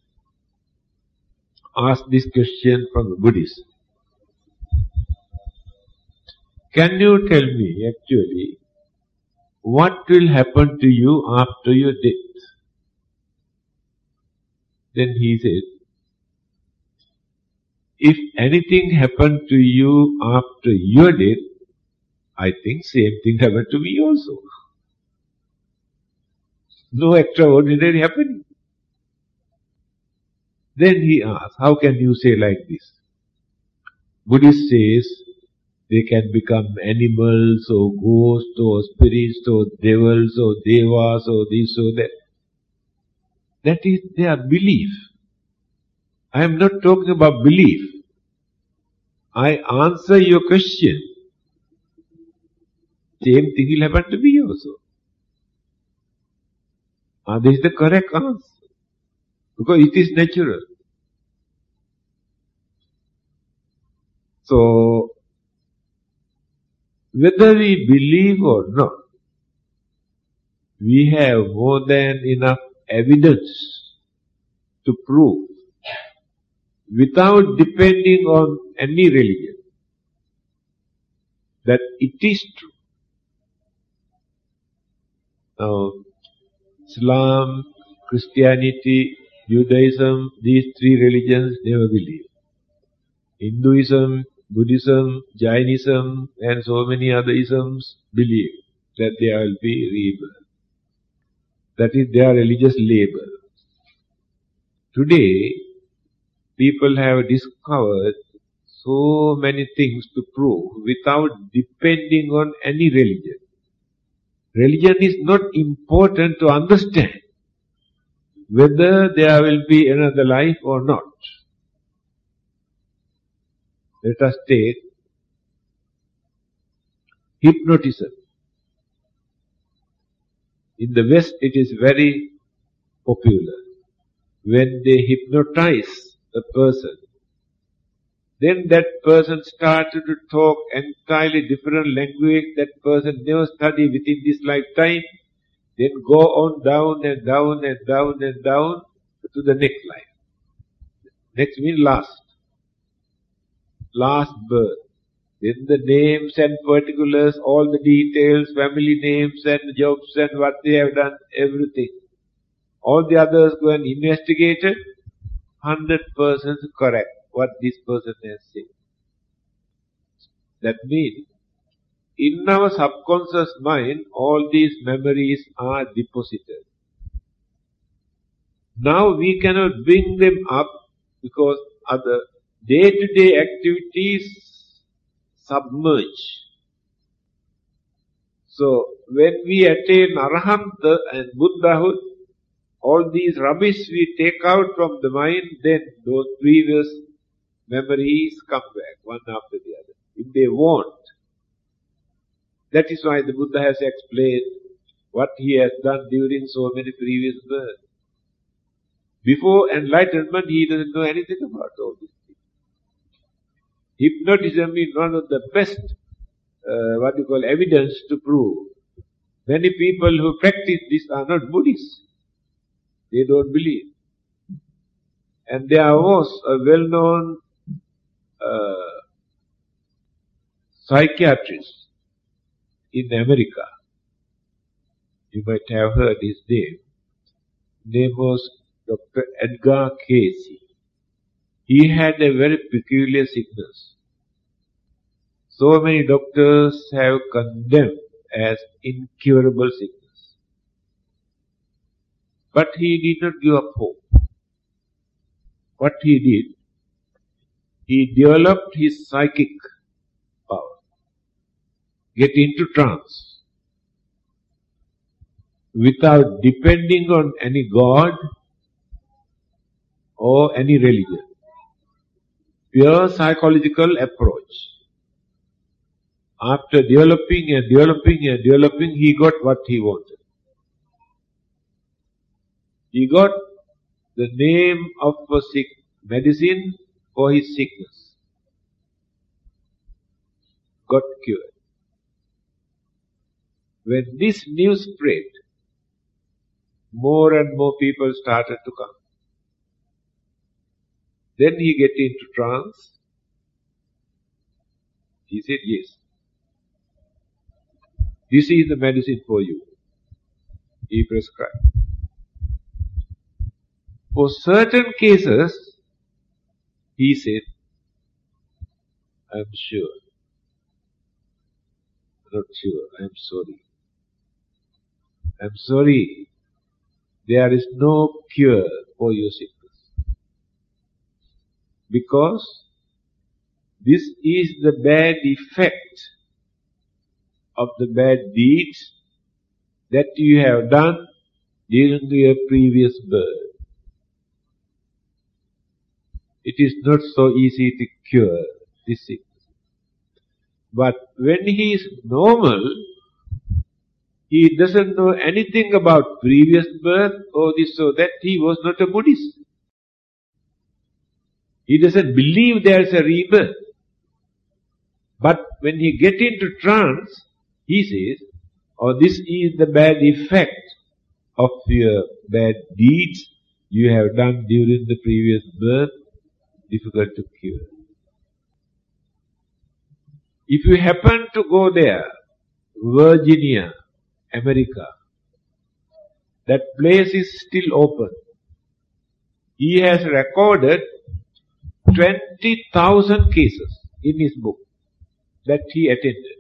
asked this question from a Buddhist. Can you tell me actually what will happen to you after your death? Then he said, if anything happened to you after your death, I think same thing happened to me also. No extraordinary happening. Then he asked, how can you say like this? Buddhist says, they can become animals or ghosts or spirits or devils or devas or this or that. That is their belief. I am not talking about belief. I answer your question. Same thing will happen to me also. This is the correct answer. Because it is natural. So, whether we believe or not, we have more than enough evidence to prove, without depending on any religion, that it is true. Now, Islam, Christianity, Judaism, these three religions never believe. Hinduism, Buddhism, Jainism, and so many other isms believe that there will be rebirth. That is their religious label. Today, people have discovered so many things to prove without depending on any religion. Religion is not important to understand whether there will be another life or not. Let us take hypnotism. In the West it is very popular. When they hypnotize a person, then that person started to talk entirely different language that person never studied within this lifetime, then go on down and down and down and down to the next life. Next means last birth. Then the names and particulars, all the details, family names and jobs and what they have done, everything. All the others go and investigate it, 100% correct what this person has said. That means, in our subconscious mind, all these memories are deposited. Now we cannot bring them up because other day-to-day activities submerge. So, when we attain Arahanta and Buddhahood, all these rubbish we take out from the mind, then those previous memories come back, one after the other. If they won't, that is why the Buddha has explained what he has done during so many previous births. Before enlightenment, he doesn't know anything about all these things. Hypnotism is one of the best, evidence to prove. Many people who practice this are not Buddhists. They don't believe. And there was a well-known psychiatrist in America. You might have heard his name. His name was Dr. Edgar Cayce. He had a very peculiar sickness. So many doctors have condemned as incurable sickness. But he did not give up hope. What he did, he developed his psychic power, get into trance, without depending on any god or any religion. Pure psychological approach. After developing and developing and developing, he got what he wanted. He got the name of a sick medicine for his sickness. Got cured. When this news spread, more and more people started to come. Then he get into trance. He said, yes, this is the medicine for you. He prescribed. For certain cases, he said, I'm sure. Not sure, I'm sorry. I'm sorry. There is no cure for your sickness. Because this is the bad effect of the bad deeds that you have done during your previous birth. It is not so easy to cure this sickness. But when he is normal, he doesn't know anything about previous birth or this or that. He was not a Buddhist. He doesn't believe there is a rebirth. But when he gets into trance, he says, oh, this is the bad effect of your bad deeds you have done during the previous birth, difficult to cure. If you happen to go there, Virginia, America, that place is still open. He has recorded 20,000 cases in his book that he attended.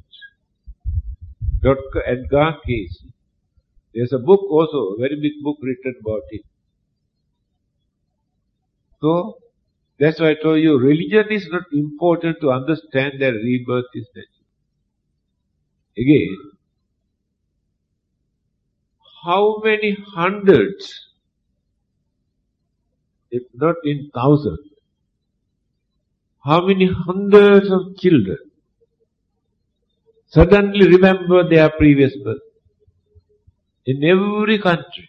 Dr. Edgar Cayce. There's a book also, a very big book written about him. So, that's why I told you, religion is not important to understand that rebirth is natural. Again, how many hundreds, if not in thousands, how many hundreds of children suddenly remember their previous birth? In every country.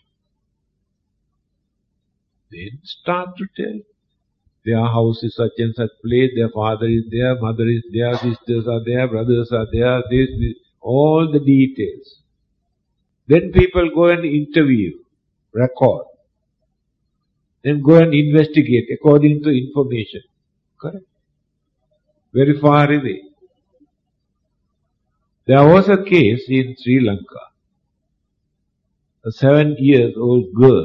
Then start to tell. Their house is such and such place, their father is there, mother is there, sisters are there, brothers are there, this, all the details. Then people go and interview, record. Then go and investigate according to information. Correct? Very far away. There was a case in Sri Lanka. A 7-year-old girl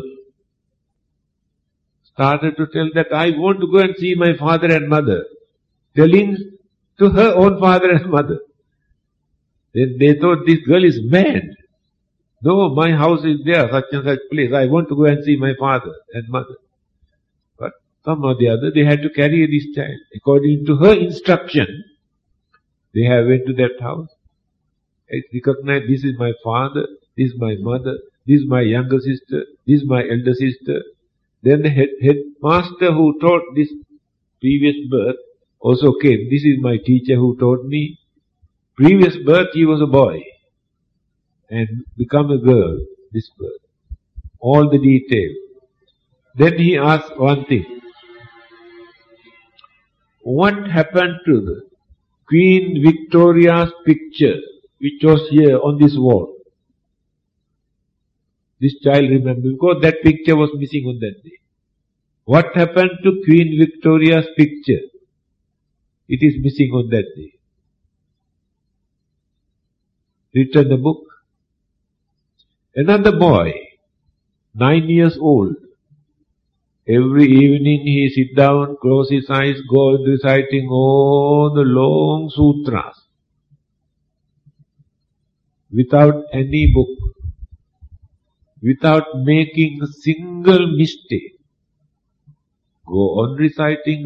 started to tell that I want to go and see my father and mother, telling to her own father and mother. Then they thought this girl is mad. No, my house is there, such and such place. I want to go and see my father and mother. But somehow or the other, they had to carry this child. According to her instruction, they have went to that house. I recognize this is my father, this is my mother, this is my younger sister, this is my elder sister. Then the headmaster who taught this previous birth also came. This is my teacher who taught me. Previous birth he was a boy and become a girl this birth. All the details. Then he asked one thing. What happened to the Queen Victoria's picture which was here on this wall? This child remembered because that picture was missing on that day. What happened to Queen Victoria's picture? It is missing on that day. Return the book. Another boy, 9 years old. Every evening he sit down, close his eyes, go on reciting all the long sutras. Without any book. Without making a single mistake. Go on reciting.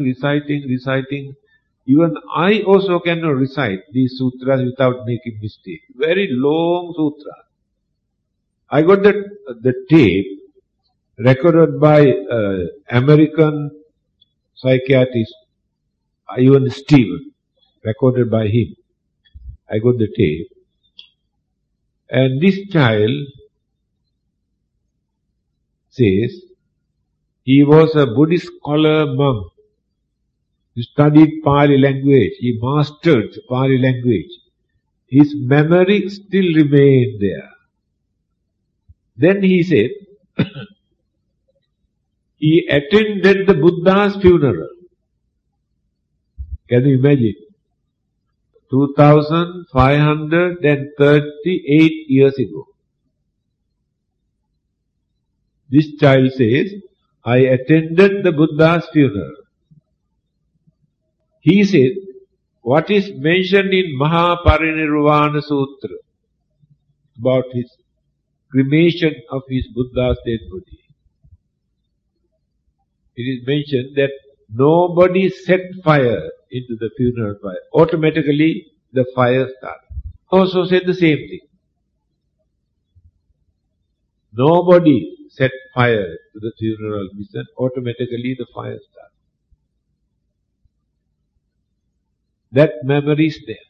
Even I also cannot recite these sutras without making mistake. Very long sutra. I got the tape recorded by American psychiatrist Ivan Stevens, recorded by him. I got the tape. And this child says, He was a Buddhist scholar monk. He studied Pali language. He mastered Pali language. His memory still remained there. Then he said, he attended the Buddha's funeral. Can you imagine? 2538 years ago. This child says, I attended the Buddha's funeral. He said, what is mentioned in Mahaparinirvana Sutra about his cremation of his Buddha's dead body. It is mentioned that nobody set fire into the funeral fire. Automatically the fire started. Also said the same thing. Nobody set fire to the funeral mission. Automatically the fire started. That memory is there.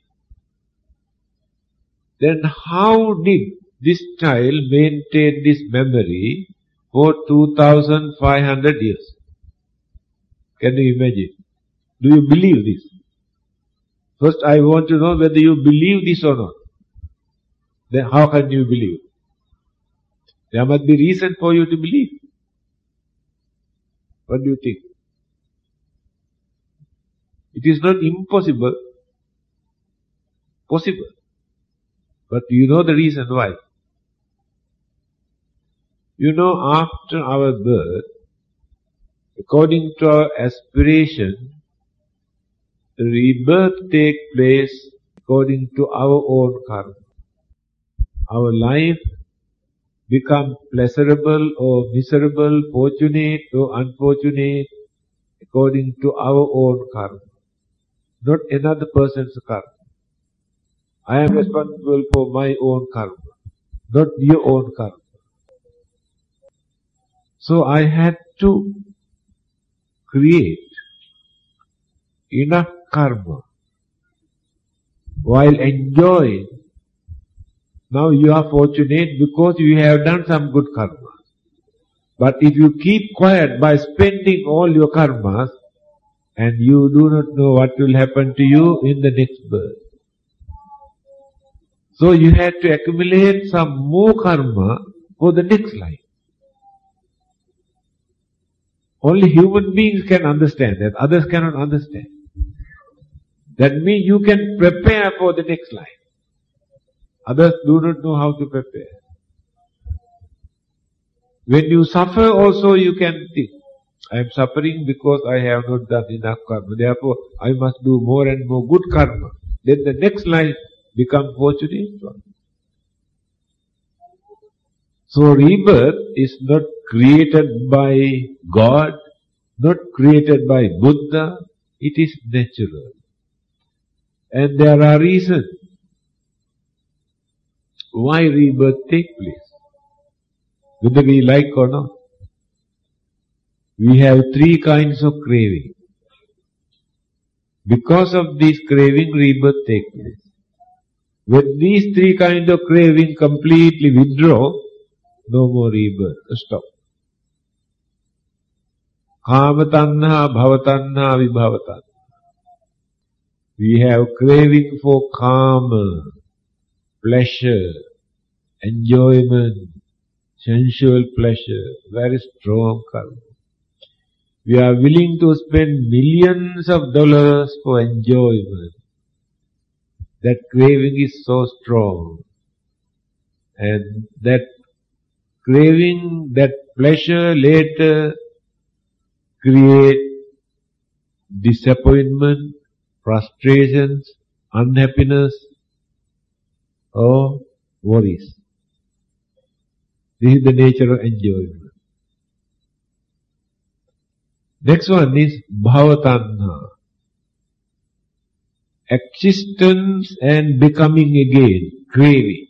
Then how did this child maintain this memory for 2500 years? Can you imagine? Do you believe this? First I want to know whether you believe this or not. Then how can you believe? There must be reason for you to believe. What do you think? It is not impossible. Possible. But you know the reason why. You know, after our birth, according to our aspiration, the rebirth takes place according to our own karma. Our life becomes pleasurable or miserable, fortunate or unfortunate, according to our own karma. Not another person's karma. I am responsible for my own karma, not your own karma. So I had to create enough karma while enjoying. Now you are fortunate because you have done some good karma. But if you keep quiet by spending all your karmas, and you do not know what will happen to you in the next birth. So you had to accumulate some more karma for the next life. Only human beings can understand that, others cannot understand. That means you can prepare for the next life. Others do not know how to prepare. When you suffer also you can think, I am suffering because I have not done enough karma. Therefore, I must do more and more good karma. Then the next life becomes fortunate. So rebirth is not created by God, not created by Buddha. It is natural. And there are reasons why rebirth takes place, whether we like or not. We have three kinds of craving. Because of this craving, rebirth takes place. When these three kinds of craving completely withdraw, no more rebirth. Stop. Kama tanha, bhava tanha, vibhava tanha. We have craving for kama, pleasure, enjoyment, sensual pleasure, very strong karma. We are willing to spend millions of dollars for enjoyment. That craving is so strong. And that craving, that pleasure later create disappointment, frustrations, unhappiness, or worries. This is the nature of enjoyment. Next one is bhavatanha. Existence and becoming again, craving.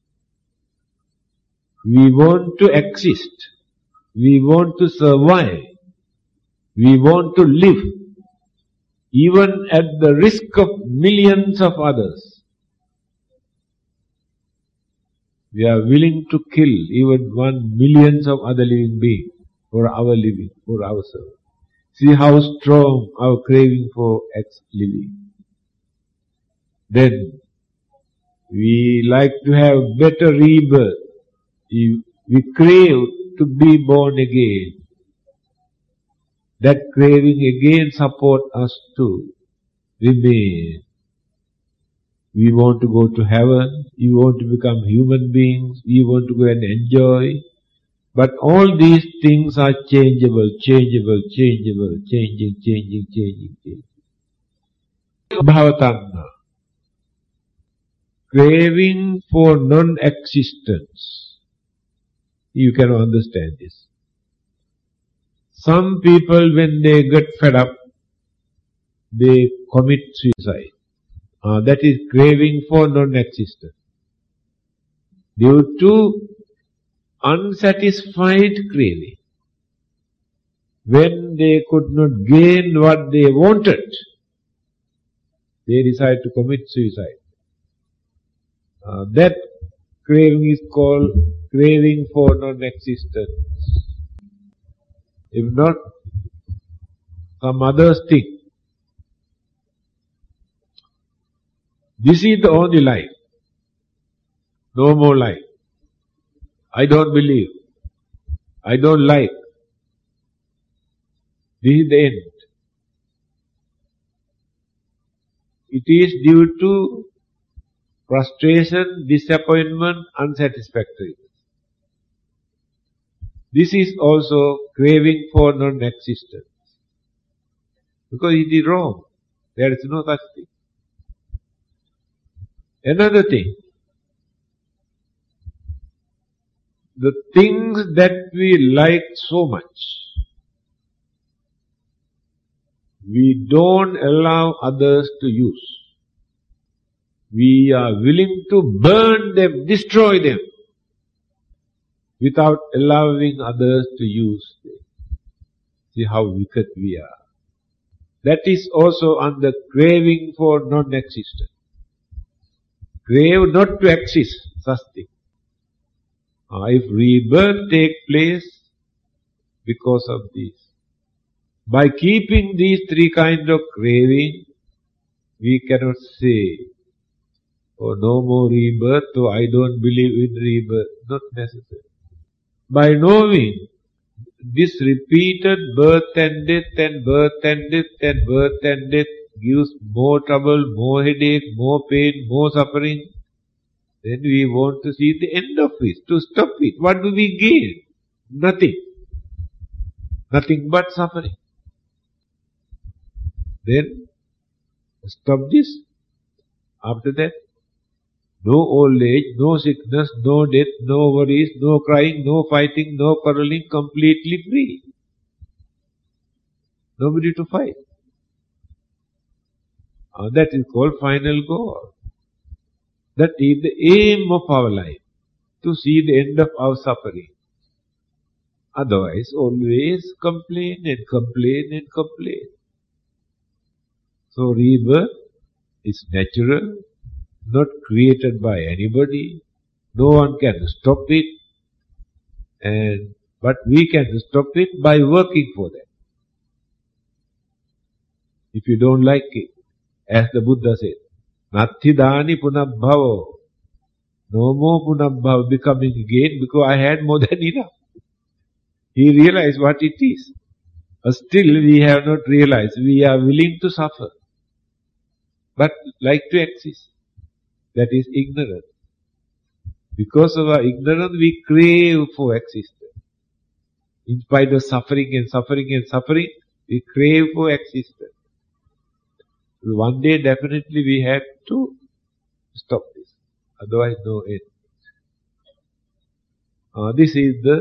We want to exist. We want to survive. We want to live. Even at the risk of millions of others. We are willing to kill even 1 million of other living beings for our living, for ourselves. See how strong our craving for living. Then we like to have better rebirth. We crave to be born again. That craving again support us to remain. We want to go to heaven. We want to become human beings. We want to go and enjoy. But all these things are changeable, changing. Bhavatanha. Craving for non-existence. You cannot understand this. Some people, when they get fed up, they commit suicide. That is craving for non-existence. Due to unsatisfied craving. When they could not gain what they wanted, they decide to commit suicide. That craving is called craving for non-existence. If not, some others think this is the only life. No more life. I don't believe. I don't like. This is the end. It is due to frustration, disappointment, unsatisfactoriness. This is also craving for non-existence. Because it is wrong. There is no such thing. Another thing, the things that we like so much, we don't allow others to use. We are willing to burn them, destroy them, without allowing others to use them. See how wicked we are. That is also under craving for non-existence. Crave not to exist, such thing. If rebirth take place because of this. By keeping these three kinds of craving, we cannot say, oh, no more rebirth, so I don't believe in rebirth. Not necessary. By knowing this repeated birth and death and birth and death and birth and death gives more trouble, more headache, more pain, more suffering, then we want to see the end of it, to stop it. What do we gain? Nothing. Nothing but suffering. Then stop this. After that, no old age, no sickness, no death, no worries, no crying, no fighting, no quarreling, completely free. Nobody to fight. That is called final goal. That is the aim of our life, to see the end of our suffering. Otherwise, always complain and complain and complain. So rebirth is natural, not created by anybody. No one can stop it. But we can stop it by working for that. If you don't like it, as the Buddha said, Nathidani punabbhavo. No more punabbhava becoming again, because I had more than enough. He realized what it is. But still we have not realized. We are willing to suffer, but like to exist. That is ignorance. Because of our ignorance, we crave for existence. In spite of suffering and suffering and suffering, we crave for existence. One day definitely we have to stop this. Otherwise no end. This is the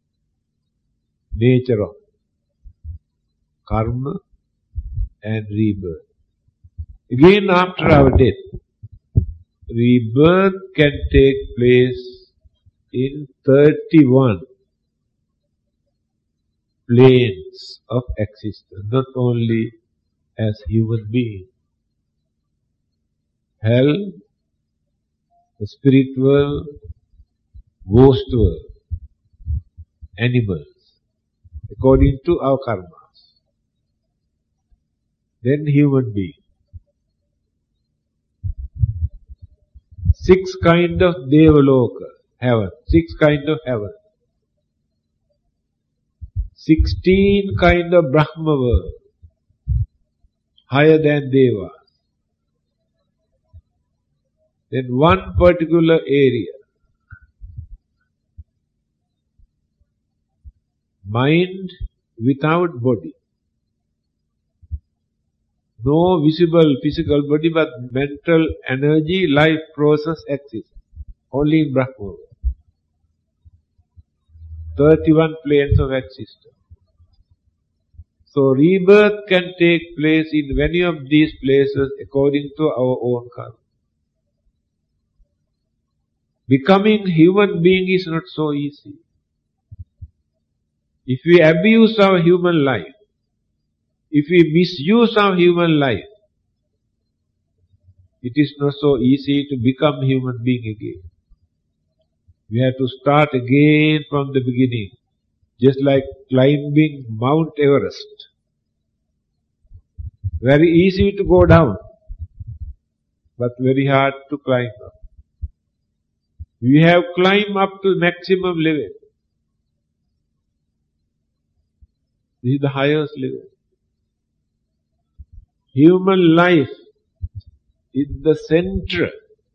nature of karma and rebirth. Again, after our death, rebirth can take place in 31 planes of existence, not only as human being. Hell, the spirit world, ghost world, animals. according to our karmas. Then human being. 6 kind of Devaloka, heaven. 6 kind of heaven. 16 kind of Brahma world, higher than Devas. Then one particular area. Mind without body. No visible physical body, but mental energy, life process exists. Only in Brahma world. 31 planes of existence. So rebirth can take place in many of these places according to our own karma. Becoming human being is not so easy. If we abuse our human life, if we misuse our human life, it is not so easy to become human being again. We have to start again from the beginning, just like climbing Mount Everest. Very easy to go down, but very hard to climb up. We have climbed up to maximum level. This is the highest level. Human life is the center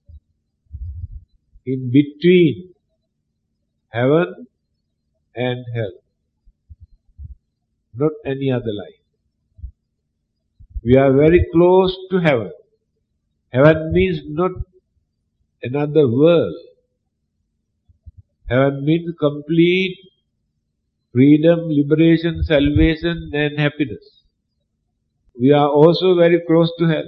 in between heaven and hell. Not any other life. We are very close to heaven. Heaven means not another world. Heaven means complete freedom, liberation, salvation and happiness. We are also very close to hell.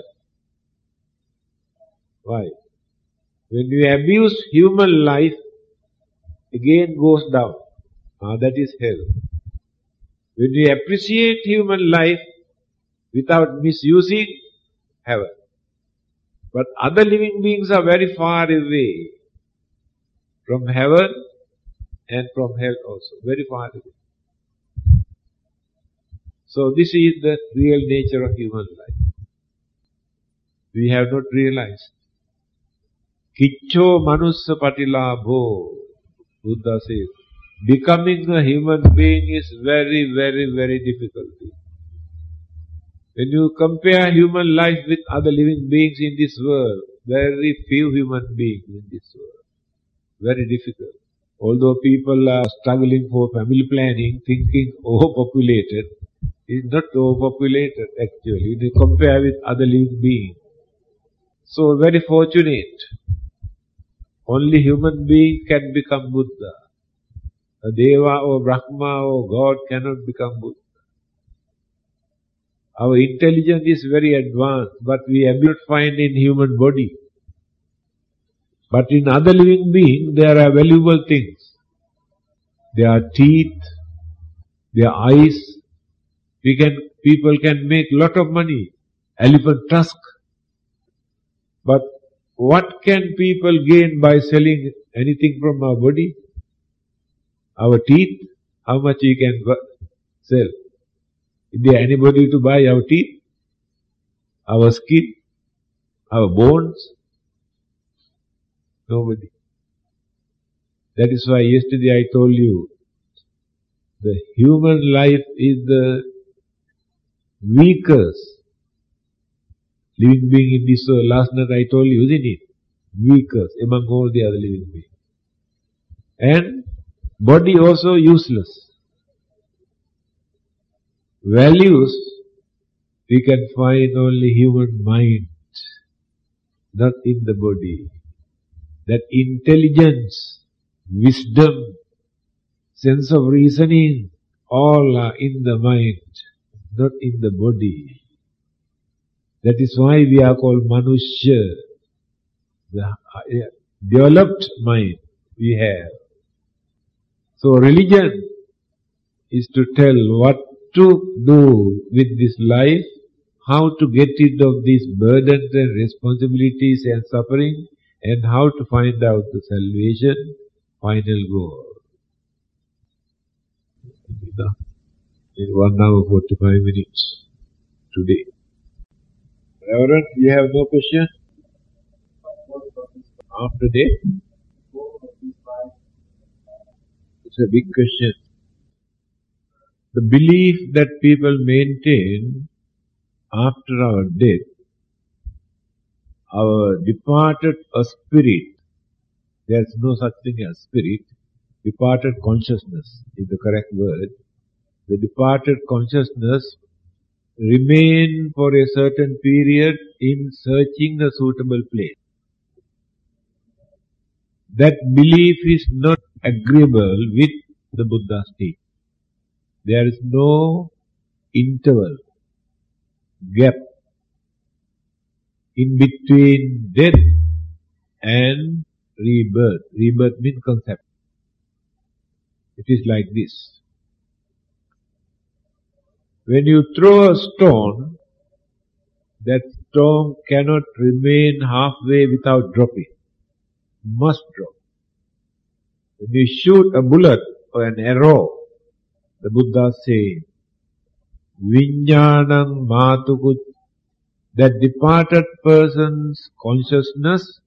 Why? When we abuse human life, again goes down. That is hell. When we appreciate human life without misusing, heaven. But other living beings are very far away from heaven and from hell also. Very far away. So this is the real nature of human life. We have not realized. Kicho manussa patilabho, Buddha says. Becoming a human being is very, very, very difficult. When you compare human life with other living beings in this world, very few human beings in this world. Very difficult. Although people are struggling for family planning, thinking overpopulated, it's not overpopulated actually. When you compare with other living beings. So very fortunate. Only human being can become Buddha. A Deva or Brahma or God cannot become Buddha. Our intelligence is very advanced, but we have not find in human body. But in other living beings, there are valuable things. There are teeth, there are eyes. People can make lot of money. Elephant tusk. But what can people gain by selling anything from our body? Our teeth, how much we can sell? Is there anybody to buy our teeth? Our skin? Our bones? Nobody. That is why yesterday I told you, the human life is the weakest living being in this world. Last night I told you, isn't it? Weakest among all the other living beings. And body also useless. Values we can find only human mind, not in the body. That intelligence, wisdom, sense of reasoning, all are in the mind, not in the body. That is why we are called Manushya, the developed mind we have. So religion is to tell what to do with this life, how to get rid of these burdens and responsibilities and suffering, and how to find out the salvation, final goal. in 1 hour 45 minutes today. Reverend, you have no question? After that? It's a big question. The belief that people maintain after our death, our departed spirit, there's no such thing as spirit, departed consciousness is the correct word. The departed consciousness remain for a certain period in searching a suitable place. That belief is not agreeable with the Buddha's teaching. There is no interval, gap in between death and rebirth. Rebirth means concept. It is like this. When you throw a stone, that stone cannot remain halfway without dropping. Must drop. When you shoot a bullet or an arrow, the Buddha says, Viññānaṁ mātukut, that departed person's consciousness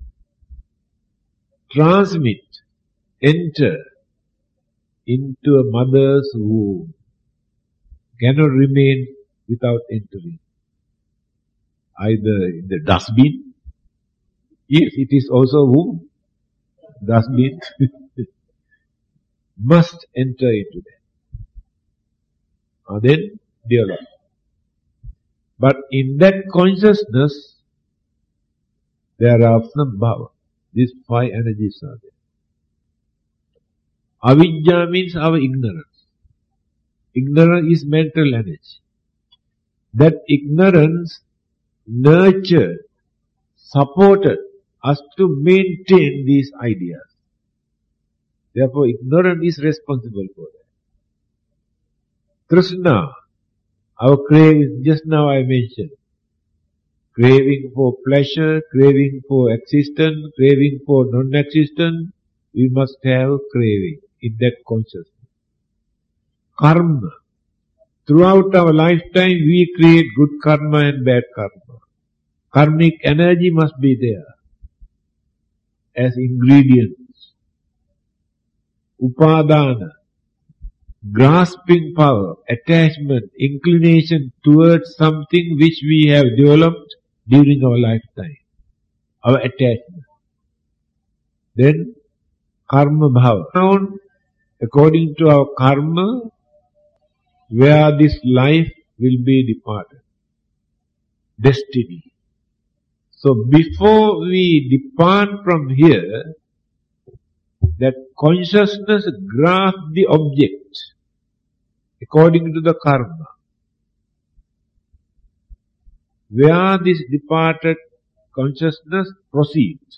transmit, enter into a mother's womb. Cannot remain without entering. Either in the dustbin, if it is also womb, dustbin, must enter into that. And then develop. But in that consciousness, there are some bhava. These 5 energies are there. Avidya means our ignorance. Ignorance is mental energy. That ignorance nurtured, supported us to maintain these ideas. Therefore, ignorance is responsible for that. Trishna, our craving, just now I mentioned, craving for pleasure, craving for existence, craving for non-existence, we must have craving in that consciousness. Karma. Throughout our lifetime, we create good karma and bad karma. Karmic energy must be there as ingredients. Upadana, grasping power, attachment, inclination towards something which we have developed during our lifetime. Our attachment. Then, karma bhava. Now, according to our karma, where this life will be departed. Destiny. So before we depart from here, that consciousness grasps the object according to the karma. Where this departed consciousness proceeds.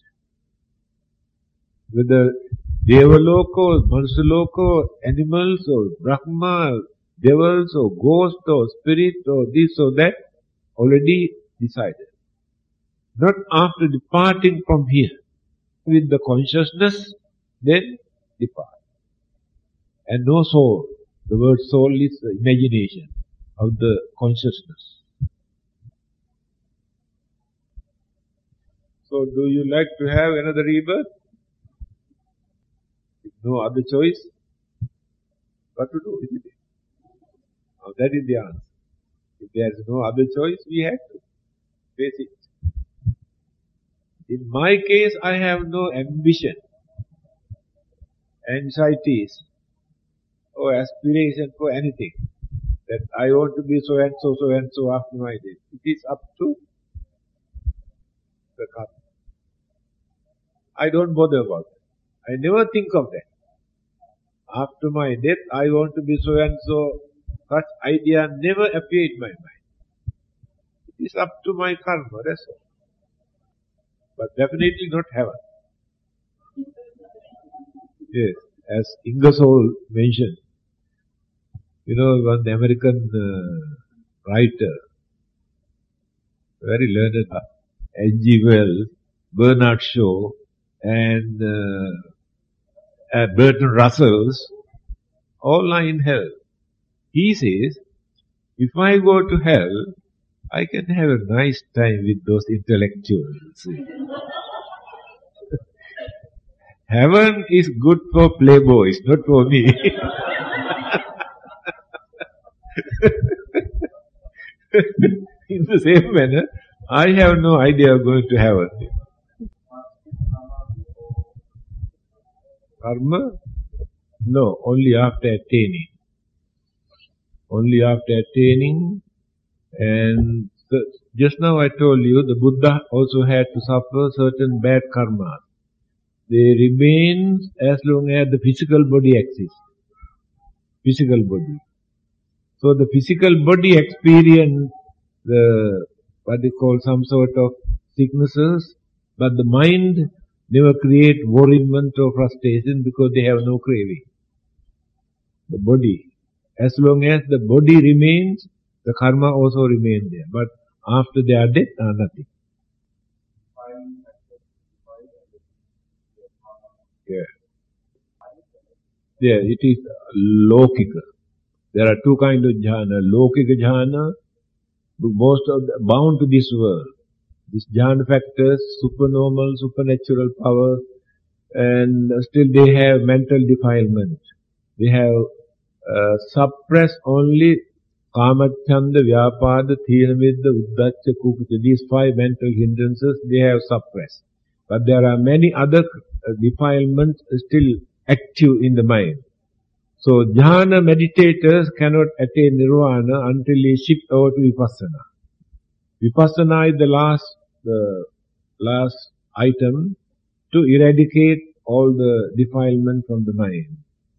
Whether Devaloka or Manusaloka or animals or Brahma, devils or ghosts or spirit or this or that, already decided. Not after departing from here. With the consciousness, then depart. And no soul. The word soul is the imagination of the consciousness. So do you like to have another rebirth? If no other choice, what to do, isn't it? Now that is the answer. If there is no other choice, we have to face it. In my case, I have no ambition, anxieties, or aspiration for anything. That I want to be so and so after my death. It is up to the karma. I don't bother about it. I never think of that. After my death, I want to be so and so. Such idea never appeared in my mind. It is up to my karma, that's all. But definitely not heaven. Yes, as Ingersoll mentioned, one American writer, very learned, H.G. Wells, Bernard Shaw, and Bertrand Russell, all are in hell. He says, if I go to hell, I can have a nice time with those intellectuals. Heaven is good for playboys, not for me. In the same manner, I have no idea of going to heaven. Karma? No, only after attaining. Only after attaining. And just now I told you, the Buddha also had to suffer certain bad karma. They remain as long as the physical body exists. Physical body. So the physical body experience what they call some sort of sicknesses, but the mind never create worriment or frustration because they have no craving. The body. As long as the body remains, the karma also remains there. But after they are dead, nothing. Yeah, it is lokika. There are two kinds of jhana. Lokika jhana, most of bound to this world. These jhana factors, supernormal, supernatural power, and still they have mental defilement. They have suppressed only Kamacchanda, Vyapada, Thīnavidda, Uddacca, Kukucca. These 5 mental hindrances, they have suppressed. But there are many other defilements still active in the mind. So jhana meditators cannot attain nirvana until they shift over to vipassana. Vipassana is the last item to eradicate all the defilement from the mind.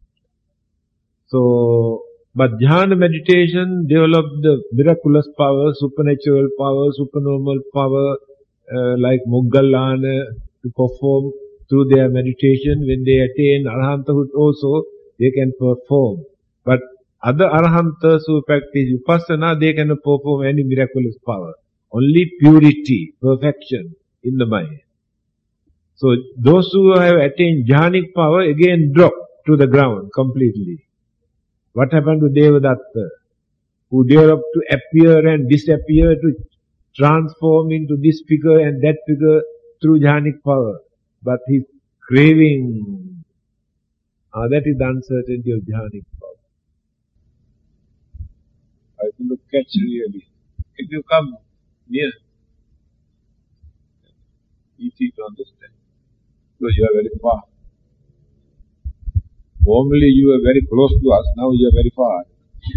So, but jhana meditation developed the miraculous power, supernatural power, supernormal power, like Moggallana to perform through their meditation. When they attain arahanthood also, they can perform. But other arahantas who practice vipassana, they cannot perform any miraculous power. Only purity, perfection in the mind. So those who have attained jhanic power again drop to the ground completely. What happened to Devadatta, who developed to appear and disappear, to transform into this figure and that figure through jhanic power? But his craving, that is the uncertainty of jhanic power. I will catch really. If you come near, easy to understand. So you are very far. Formerly you were very close to us, now you are very far.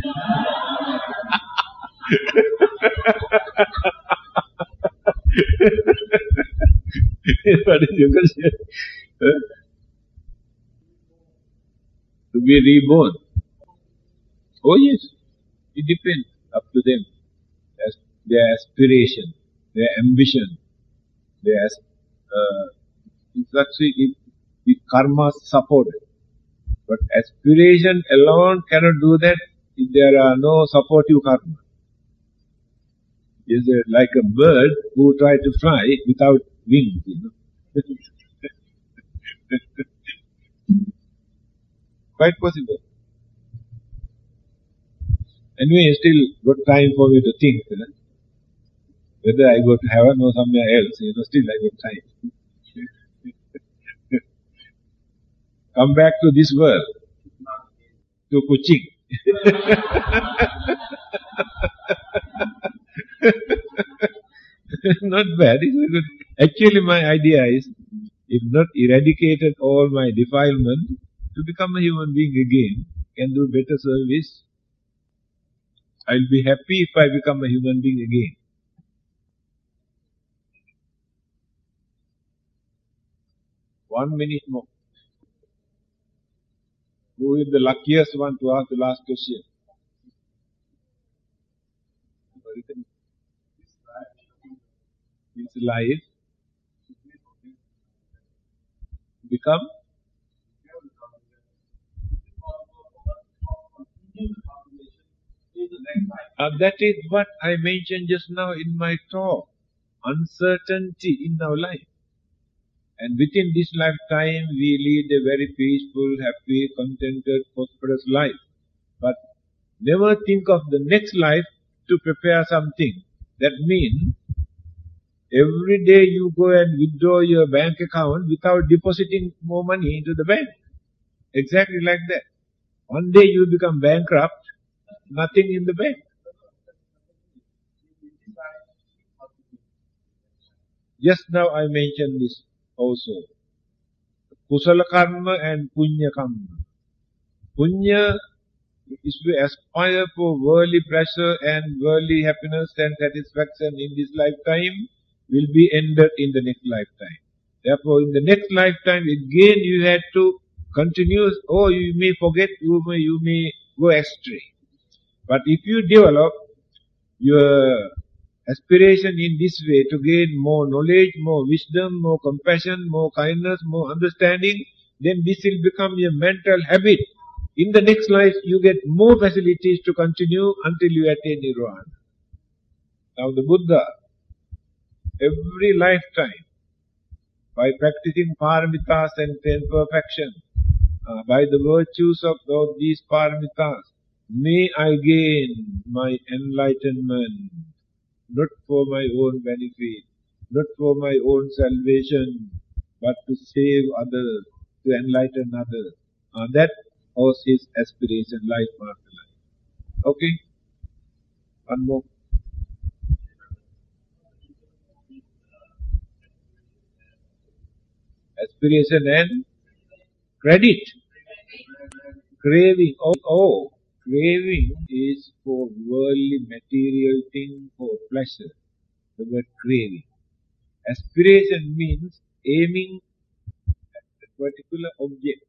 What is your question? To be reborn. Oh yes, it depends up to them. Their aspiration, their ambition, their if karma supported. But aspiration alone cannot do that if there are no supportive karma. It's like a bird who tries to fly without wings, Quite possible. Anyway, still got time for me to think, whether I go to heaven or somewhere else, still I got time. Come back to this world, to Kuching. Not bad, it's good. Actually my idea is, if not eradicated all my defilement, to become a human being again, can do better service. I'll be happy if I become a human being again. One minute more. Who is the luckiest one to ask the last question? This life become that is what I mentioned just now in my talk. Uncertainty in our life. And within this lifetime we lead a very peaceful, happy, contented, prosperous life. But Never think of the next life to prepare something. That means every day you go and withdraw your bank account without depositing more money into the bank. Exactly like that. One day you become bankrupt, nothing in the bank. Just now I mentioned this also. Kusala karma and punya karma. Punya is to aspire for worldly pleasure and worldly happiness and satisfaction in this lifetime will be ended in the next lifetime. Therefore, in the next lifetime, again you have to continue, or you may forget, you may go astray. But if you develop your aspiration in this way to gain more knowledge, more wisdom, more compassion, more kindness, more understanding, then this will become your mental habit. In the next life, you get more facilities to continue until you attain Nirvana. Now the Buddha, every lifetime, by practicing paramitas and 10 perfection, by the virtues of these paramitas, may I gain my enlightenment, not for my own benefit, not for my own salvation, but to save others, to enlighten others. That was his aspiration, life after life. Okay? One more. Aspiration and credit. Craving. Oh, craving is for worldly material thing, for pleasure. The word craving. Aspiration means aiming at a particular object.